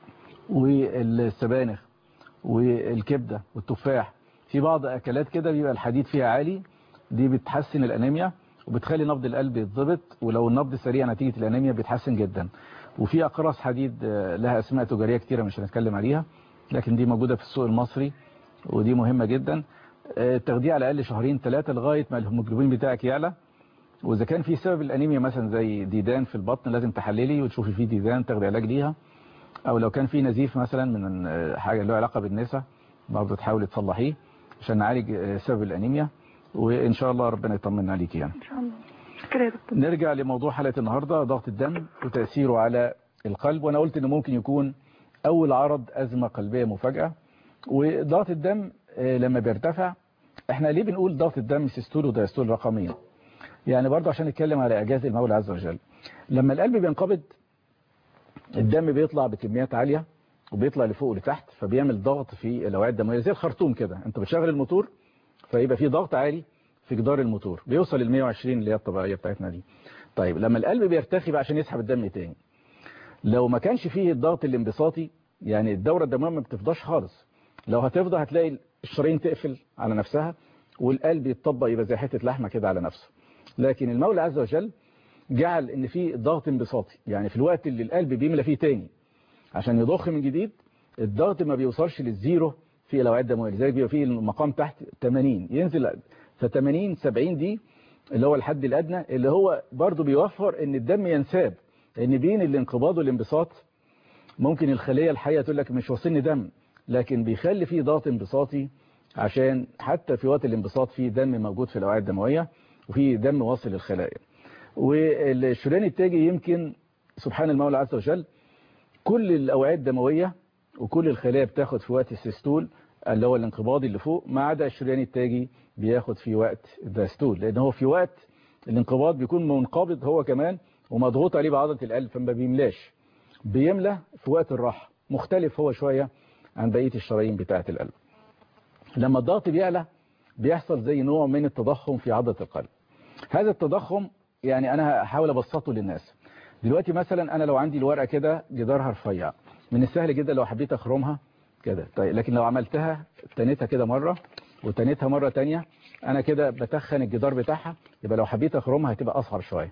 Speaker 1: والسبانخ والكبده والتفاح، في بعض اكلات كده بيبقى الحديد فيها عالي، دي بتحسن الانيميا وبتخلي نبض القلب يتظبط، ولو النبض سريع نتيجه الانيميا بيتحسن جدا. وفي اقراص حديد لها اسماء تجاريه كتيره مش هنتكلم عليها، لكن دي موجوده في السوق المصري ودي مهمه جدا. تاخديها على الاقل شهرين ثلاثه لغايه ما الهيموجلوبين بتاعك يعلى. واذا كان في سبب الانيميا مثلا زي ديدان في البطن لازم تحللي وتشوفي فيه ديدان تاخدي علاج ليها، او لو كان في نزيف مثلا من حاجه له علاقه بالنساء برضه تحاولي تصلحيه عشان نعالج سبب الانيميا، وان شاء الله ربنا يطمنا عليكي يعني.
Speaker 16: ان شاء الله. شكرا.
Speaker 1: نرجع لموضوع حلقه النهارده، ضغط الدم وتاثيره على القلب. وانا قلت انه ممكن يكون اول عرض ازمه قلبيه مفاجاه. وضغط الدم لما بيرتفع، احنا ليه بنقول ضغط الدم سيستول ودايستول رقميا؟ يعني برضه عشان نتكلم على اعجاز المولى عز وجل. لما القلب بينقبض الدم بيطلع بكميات عاليه وبيطلع لفوق ولتحت، فبيعمل ضغط في الاوعيه الدمويه زي الخرطوم كده، انت بتشغل الموتور فيبقى في ضغط عالي في جدار الموتور بيوصل ل مية وعشرين اللي هي الطبيعيه بتاعتنا دي. طيب لما القلب بيرتخي بقى عشان يسحب الدم تاني، لو ما كانش فيه الضغط الانبساطي يعني الدوره الدمويه ما بتفضاش خالص، لو هتفضى هتلاقي الشرايين تقفل على نفسها والقلب يتطبق يبقى زي حته لحمه كده على نفسه. لكن المولى عز وجل جعل ان في ضغط انبساطي، يعني في الوقت اللي القلب بيملى فيه تاني عشان يضخ من جديد الضغط ما بيوصلش للزيرو في الاوعيه الدمويه، لذلك بيبقى فيه المقام تحت تمانين ينزل، ف تمانين سبعين دي اللي هو الحد الادنى اللي هو برضو بيوفر ان الدم ينساب، لان بين الانقباض والانبساط ممكن الخليه الحيه تقول لك مش واصلني دم، لكن بيخلي فيه ضغط انبساطي عشان حتى في وقت الانبساط فيه دم موجود في الاوعيه الدمويه وفي دم واصل للخلايا. والشريان التاجي يمكن سبحان المولى عز وجل كل الاوعيه الدمويه وكل الخلايا بتاخد في وقت السيستول اللي هو الانقباض اللي فوق، ما عدا الشريان التاجي بياخد في وقت الدايستول، لان هو في وقت الانقباض بيكون منقبض هو كمان ومضغوط عليه بعضله القلب فما بيملاش، بيملى في وقت الراحه، مختلف هو شويه عن بقيه الشرايين بتاعه القلب. لما الضغط بيعلى بيحصل زي نوع من التضخم في عضله القلب. هذا التضخم يعني انا هحاول ابسطه للناس. دلوقتي مثلا انا لو عندي الورقه كده جدارها رفيع، من السهل جدا لو حبيت اخرمها كده، طيب لكن لو عملتها تنيتها كده مره وتنيتها مره ثانيه انا كده بتخن الجدار بتاعها، يبقى لو حبيت اخرمها هتبقى اصغر شويه.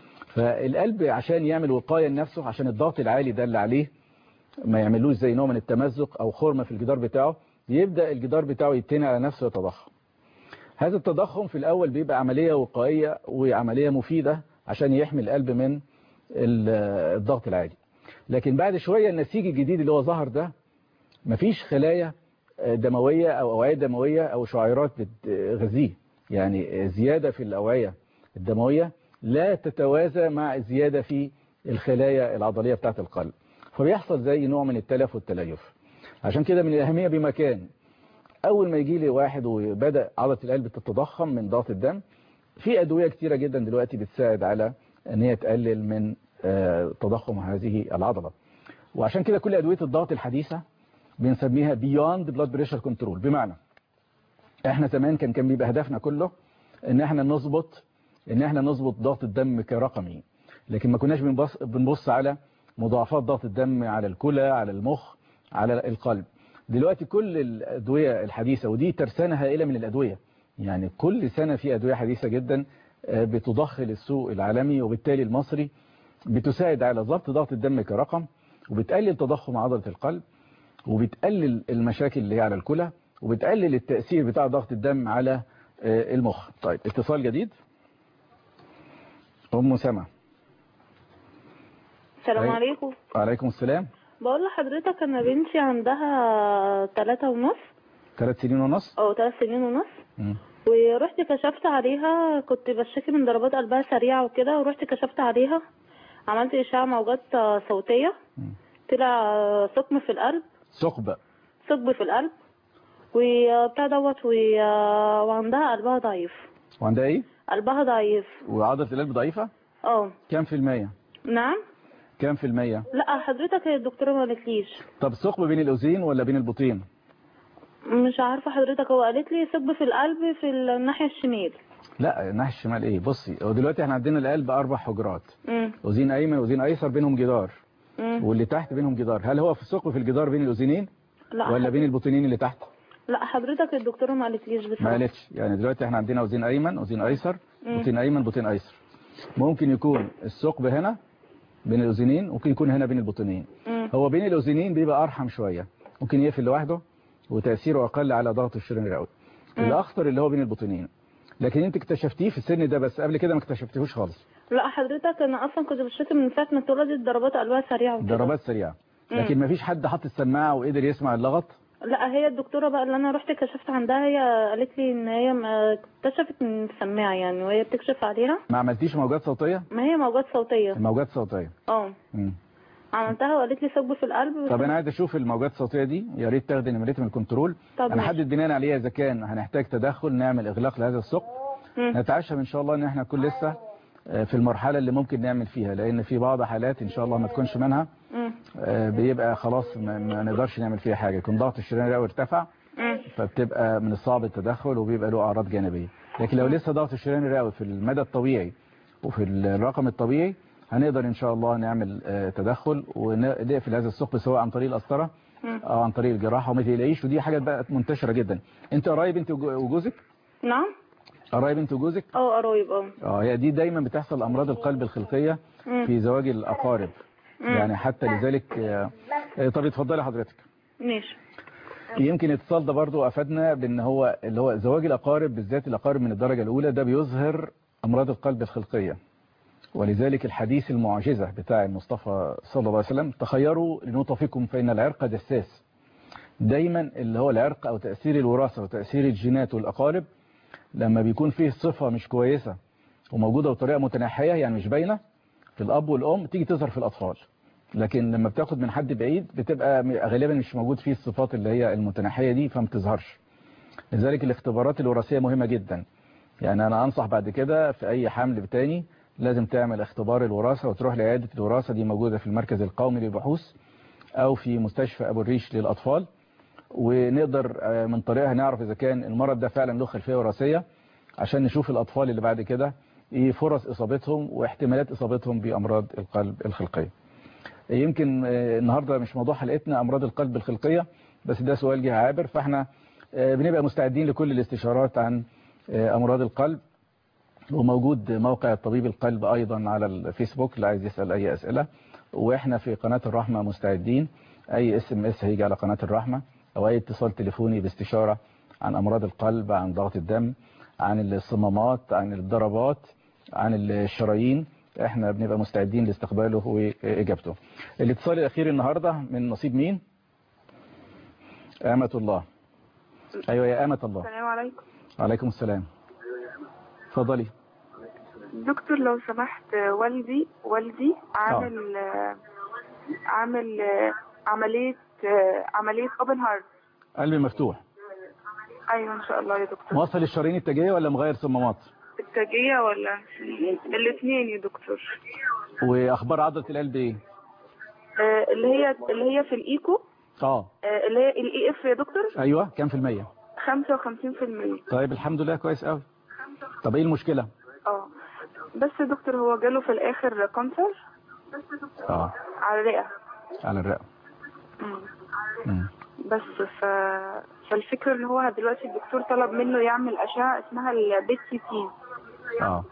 Speaker 1: فالقلب عشان يعمل وقايه لنفسه عشان الضغط العالي ده اللي عليه ما يعملوش زي نوع من التمزق او خرمه في الجدار بتاعه، يبدا الجدار بتاعه يتني على نفسه ويتضخم. هذا التضخم في الاول بيبقى عمليه وقائيه وعمليه مفيده عشان يحمي القلب من الضغط العالي. لكن بعد شويه النسيج الجديد اللي هو ظهر ده مفيش خلايا دمويه او اوعيه دمويه او شعيرات بتغذيه، يعني زياده في الاوعيه الدمويه لا تتوازى مع زياده في الخلايا العضليه بتاعه القلب، فبيحصل زي نوع من التلف والتليف. عشان كده من الاهميه بمكان اول ما يجي لي واحد وبدا عضله القلب تتضخم من ضغط الدم، في ادويه كتيره جدا دلوقتي بتساعد على ان هي تقلل من تضخم هذه العضله. وعشان كده كل ادويه الضغط الحديثه بنسميها بيوند بلاد بريشر كنترول، بمعنى احنا زمان كان كان بيبقى هدفنا كله ان احنا نظبط ان احنا نظبط ضغط الدم كرقمي، لكن ما كناش بنبص بنبص على مضاعفات ضغط الدم على الكلى على المخ على القلب. دلوقتي كل الادويه الحديثه ودي ترسانه هائله من الادويه، يعني كل سنه في ادويه حديثه جدا بتضخ السوق العالمي وبالتالي المصري، بتساعد على ضبط ضغط الدم كرقم وبتقلل تضخم عضله القلب وبتقلل المشاكل اللي هي على الكلى وبتقلل التاثير بتاع ضغط الدم على المخ. طيب اتصال جديد. ام سما.
Speaker 17: السلام عليكم.
Speaker 1: وعليكم السلام.
Speaker 17: بقول لحضرتك انا بنتي عندها ثلاثة ونص
Speaker 1: ثلاث سنين ونص؟
Speaker 17: اه ثلاث سنين ونص.
Speaker 1: مم.
Speaker 17: ورحت كشفت عليها، كنت بشتكي من ضربات قلبها سريعة وكده، ورحت كشفت عليها، عملت إشعاع موجات صوتية، طلع ثقب في القلب.
Speaker 1: ثقب
Speaker 17: ثقب في القلب وبتاع دوت، وعندها قلبها ضعيف.
Speaker 1: وعندها ايه؟
Speaker 17: قلبها ضعيف.
Speaker 1: وعضلة القلب ضعيفة؟
Speaker 17: اه.
Speaker 1: كام في المية؟
Speaker 17: نعم؟
Speaker 1: كام في المية؟
Speaker 17: لا حضرتك الدكتورة ما قالتليش.
Speaker 1: طب ثقب بين الأذين ولا بين البطين؟
Speaker 17: مش عارفة حضرتك، هو قالت لي ثقب في القلب في الناحية الشمال.
Speaker 1: لا الناحية الشمال ايه؟ بصي هو دلوقتي احنا عندنا القلب أربع حجرات.
Speaker 17: امم
Speaker 1: أذين أيمن وأذين أيسر بينهم جدار.
Speaker 17: امم
Speaker 1: واللي تحت بينهم جدار، هل هو في ثقب في الجدار بين الأذينين؟
Speaker 17: لا
Speaker 1: ولا بين البطينين اللي تحت؟
Speaker 17: لا حضرتك الدكتورة ما قالتليش بصراحة.
Speaker 1: ما قالتش، يعني دلوقتي احنا عندنا أذين أيمن أذين أيسر، بطين أيمن بطين أيسر. ممكن يكون الثقب هنا بين الأذينين، ممكن يكون هنا بين البطينين.
Speaker 17: مم.
Speaker 1: هو بين الأذينين بيبقى أرحم شوية، ممكن يقفل لوحده وتأثيره أقل على ضغط الشريان الرئوي. الأخطر اللي هو بين البطينين، لكن انت اكتشفتيه في السن ده بس، قبل كده ما اكتشفتيهوش خالص.
Speaker 17: لا حضرتك انا اصلا كنت بشتكي من ساعه ما اتولدت ضربات قلبها سريعه وكده.
Speaker 1: ضربات سريعه، لكن ما فيش حد حط السماعه وقدر يسمع اللغط؟
Speaker 17: لا هي الدكتوره بقى اللي انا رحت كشفت عندها، هي قالت لي ان هي اكتشفت من السماعه يعني، وهي بتكشف عليها.
Speaker 1: ما عملتيش موجات صوتيه؟
Speaker 17: ما هي موجات صوتيه.
Speaker 1: موجات صوتيه
Speaker 17: اه عملتها وقالت لي ثقب في القلب.
Speaker 1: طب انا عايز اشوف الموجات الصوتيه دي، يا ريت تاخدي نمرتي من الكنترول، انا هحدد بناء عليها اذا كان هنحتاج تدخل نعمل اغلاق لهذا الثقب. نتعشم ان شاء الله ان احنا نكون لسه في المرحله اللي ممكن نعمل فيها، لان في بعض حالات ان شاء الله ما تكونش منها بيبقى خلاص ما نقدرش نعمل فيها حاجه، يكون ضغط الشريان الرئوي ارتفع فبتبقى من الصعب التدخل وبيبقى له اعراض جانبيه. لكن لو لسه ضغط الشريان الرئوي في المدى الطبيعي وفي الرقم الطبيعي هنقدر ان شاء الله نعمل تدخل ونقفل هذا الثقب سواء عن طريق القسطره او عن طريق الجراحه، وما تقلقيش، ودي حاجه بقت منتشره جدا. انت قرايب انت وجوزك؟
Speaker 17: نعم
Speaker 1: قرايب انت وجوزك؟
Speaker 17: اه قرايب اه.
Speaker 1: اه هي دي دايما بتحصل امراض القلب الخلقيه في زواج الاقارب. مم. يعني حتى لذلك طب اتفضلي حضرتك.
Speaker 17: ماشي.
Speaker 1: يمكن الاتصال ده برضو افادنا بان هو اللي هو زواج الاقارب، بالذات الاقارب من الدرجه الاولى، ده بيظهر امراض القلب الخلقيه. ولذلك الحديث المعجزة بتاع المصطفى صلى الله عليه وسلم، تخيروا لنطفكم فإن العرق دساس. دايما اللي هو العرق أو تأثير الوراثة وتأثير الجينات والأقارب لما بيكون فيه صفة مش كويسة وموجودة بطريقة متناحية يعني مش باينة في الأب والأم، تيجي تظهر في الأطفال. لكن لما بتاخد من حد بعيد بتبقى غالبا مش موجود فيه الصفات اللي هي المتناحية دي فما بتظهرش. لذلك الاختبارات الوراثية مهمة جدا. يعني أنا أنصح بعد كده في أي حمل بتاني لازم تعمل اختبار الوراثة وتروح لعيادة الوراثة، دي موجودة في المركز القومي للبحوث أو في مستشفى أبو الريش للأطفال، ونقدر من طريقها نعرف إذا كان المرض ده فعلا له خلفية وراثية، عشان نشوف الأطفال اللي بعد كده ايه فرص إصابتهم واحتمالات إصابتهم بأمراض القلب الخلقية. يمكن النهاردة مش موضوع حلقتنا أمراض القلب الخلقية، بس ده سؤال جه عابر، فاحنا بنبقى مستعدين لكل الاستشارات عن أمراض القلب. وموجود موقع الطبيب القلب أيضا على الفيسبوك اللي عايز يسأل أي أسئلة، وإحنا في قناة الرحمة مستعدين. أي اس ام اس هيجي على قناة الرحمة أو أي اتصال تليفوني باستشارة عن أمراض القلب، عن ضغط الدم، عن الصمامات، عن الضربات، عن الشرايين، إحنا بنبقى مستعدين لاستقباله وإجابته. الاتصال الأخير النهاردة من نصيب مين؟ آمة الله. أيوة يا آمة الله.
Speaker 18: السلام عليكم.
Speaker 1: وعليكم السلام. اتفضلي.
Speaker 18: دكتور لو سمحت، والدي والدي عامل آه. عامل آه عملية آه عملية اوبن هارت.
Speaker 1: قلب مفتوح.
Speaker 18: ايوه ان شاء الله يا دكتور.
Speaker 1: موصل الشرايين التاجية ولا مغير صمامات؟
Speaker 18: التاجية ولا الاثنين يا دكتور.
Speaker 1: واخبار عضلة القلب ايه؟
Speaker 18: آه اللي هي اللي هي في الايكو.
Speaker 1: اه
Speaker 18: اللي هي الاي اف يا دكتور.
Speaker 1: ايوه كام في المية؟
Speaker 18: خمسة وخمسين في المية.
Speaker 1: طيب الحمد لله كويس قوي. طب ايه المشكلة؟
Speaker 18: اه بس يا دكتور هو جاله في الاخر كانسر.
Speaker 1: اه
Speaker 18: على الرئة.
Speaker 1: على الرئة.
Speaker 18: امم بس ف... فالفكرة ان هو دلوقتي الدكتور طلب منه يعمل اشعة اسمها البيت سي تي.
Speaker 1: اه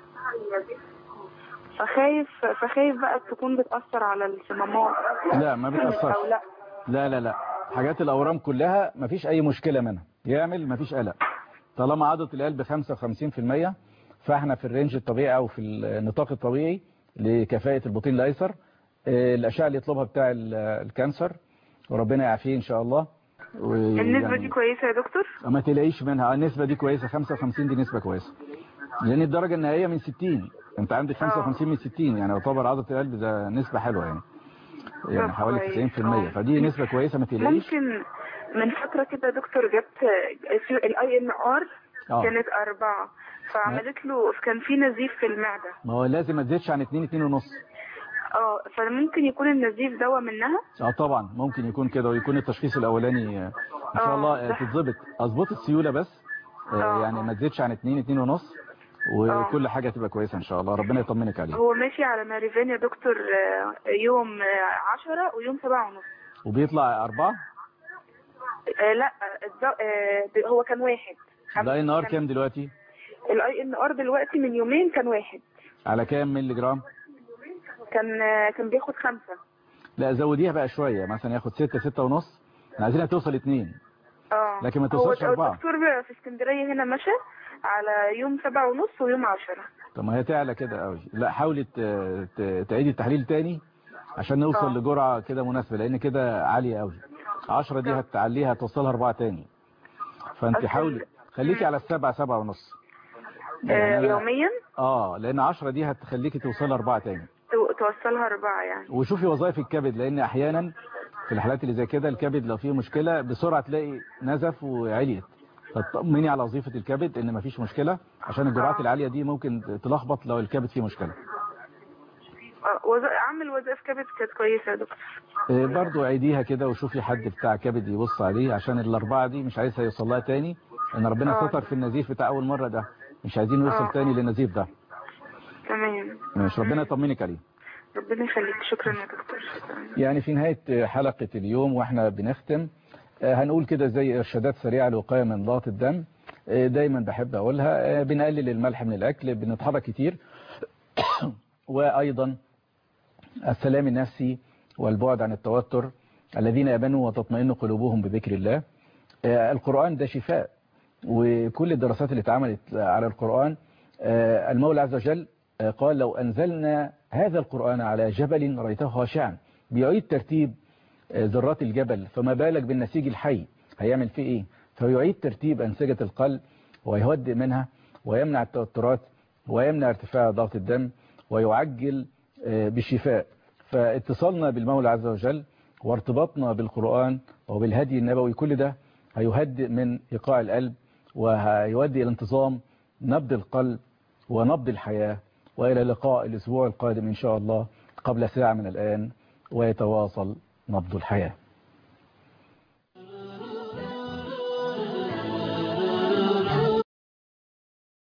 Speaker 18: فخايف فخايف بقى تكون بتأثر على الصمامات.
Speaker 1: لا ما بتأثرش.
Speaker 18: لا.
Speaker 1: لا لا لا حاجات الاورام كلها ما فيش اي مشكلة منها، يعمل ما فيش قلق. طالما عضلة القلب خمسة وخمسين في المية فاحنا في الرينج الطبيعي او في النطاق الطبيعي لكفاءة البطين الايسر. الاشعة اللي يطلبها بتاع الكانسر وربنا يعافيه ان شاء الله
Speaker 18: النسبة دي كويسة يا دكتور؟
Speaker 1: ما تلاقيش منها. النسبة دي كويسة، خمسة وخمسين دي نسبة كويسة، لأن الدرجة النهائية من ستين، أنت عندك خمسة وخمسين من ستين، يعني يعتبر عضلة القلب ده نسبة حلوة يعني، يعني حوالي تسعين في المية، فدي نسبة كويسة ما تلاقيش.
Speaker 18: ممكن من فترة كده دكتور جبت الاي ان ار كانت أربعة، فعملت له كان في نزيف في المعدة.
Speaker 1: ما هو لازم ما تزيدش عن اتنين اتنين ونص.
Speaker 18: اه فممكن يكون النزيف دواء منها؟
Speaker 1: اه طبعا ممكن يكون كده، ويكون التشخيص الاولاني ان شاء الله تتظبط. اظبط السيولة بس، آه يعني ما تزيدش عن اتنين اتنين ونص، وكل حاجة تبقى كويسة ان شاء الله، ربنا يطمنك عليه.
Speaker 18: هو ماشي على ماريفان يا دكتور يوم عشرة ويوم سبعة ونص.
Speaker 1: وبيطلع أربعة؟
Speaker 18: آه لا آه هو كان واحد.
Speaker 1: الاي ان ار كام دلوقتي؟
Speaker 18: الاي ان ار دلوقتي من يومين كان واحد.
Speaker 1: على كام ملي جرام؟
Speaker 18: كان كان بياخد خمسة.
Speaker 1: لا زوديها بقى شوية، مثلا ياخد ستة ستة ونص، احنا عايزينها توصل اتنين.
Speaker 18: اه
Speaker 1: لكن ما توصلش أربعة.
Speaker 18: هو الدكتور في اسكندرية هنا مشى على يوم سبعة ونص ويوم عشرة.
Speaker 1: طب ما هي تعلى كده قوي. لا حاولي تعيدي التحليل تاني عشان نوصل أوه. لجرعة كده مناسبة، لان كده عالية قوي. عشرة دي هتعليها توصلها أربعة تاني، فانت حاولي خليكي على السبعة سبعة ونص
Speaker 18: يعني يوميا.
Speaker 1: اه لان عشرة دي هتخليكي توصلها أربعة تاني،
Speaker 18: توصلها أربعة يعني.
Speaker 1: وشوفي وظائف الكبد، لان احيانا في الحالات اللي زي كده الكبد لو فيه مشكلة بسرعة تلاقي نزف وعليت، فطمني على وظيفة الكبد ان مفيش مشكلة، عشان الجرعات آه. العالية دي ممكن تلخبط لو الكبد فيه مشكلة.
Speaker 18: عامل وظائف كبد كانت كويسة يا دكتور.
Speaker 1: آه برضو عيديها كده وشوفي حد بتاع كبد يبص عليه، عشان الأربعة دي مش عايزها يوصل لها تاني، ان ربنا آه. ستر في النزيف بتاع أول مرة ده، مش عايزين نوصل آه. تاني للنزيف ده.
Speaker 18: تمام.
Speaker 1: مش ربنا يطمنك عليه.
Speaker 18: ربنا يخليك، شكرا يا دكتور.
Speaker 1: يعني في نهاية حلقة اليوم واحنا بنختم هنقول كده زي إرشادات سريعة للوقاية من ضغط الدم، دايما بحب أقولها. بنقلل الملح من الأكل، بنتحرك كتير، وأيضا السلام النفسي والبعد عن التوتر. الذين آمنوا وتطمئن قلوبهم بذكر الله. القرآن ده شفاء، وكل الدراسات اللي اتعملت على القرآن المولى عز وجل قال لو أنزلنا هذا القرآن على جبل رأيته خاشعا، بيعيد ترتيب ذرات الجبل، فما بالك بالنسيج الحي هيعمل فيه ايه؟ فيعيد ترتيب أنسجة القلب ويهدئ منها ويمنع التوترات ويمنع ارتفاع ضغط الدم ويعجل بالشفاء. فاتصالنا بالمولى عز وجل وارتباطنا بالقرآن وبالهدي النبوي كل ده هيهدئ من إيقاع القلب، وهيؤدي إلى انتظام نبض القلب ونبض الحياة. وإلى لقاء الأسبوع القادم إن شاء الله قبل ساعة من الآن، ويتواصل نبض الحياة.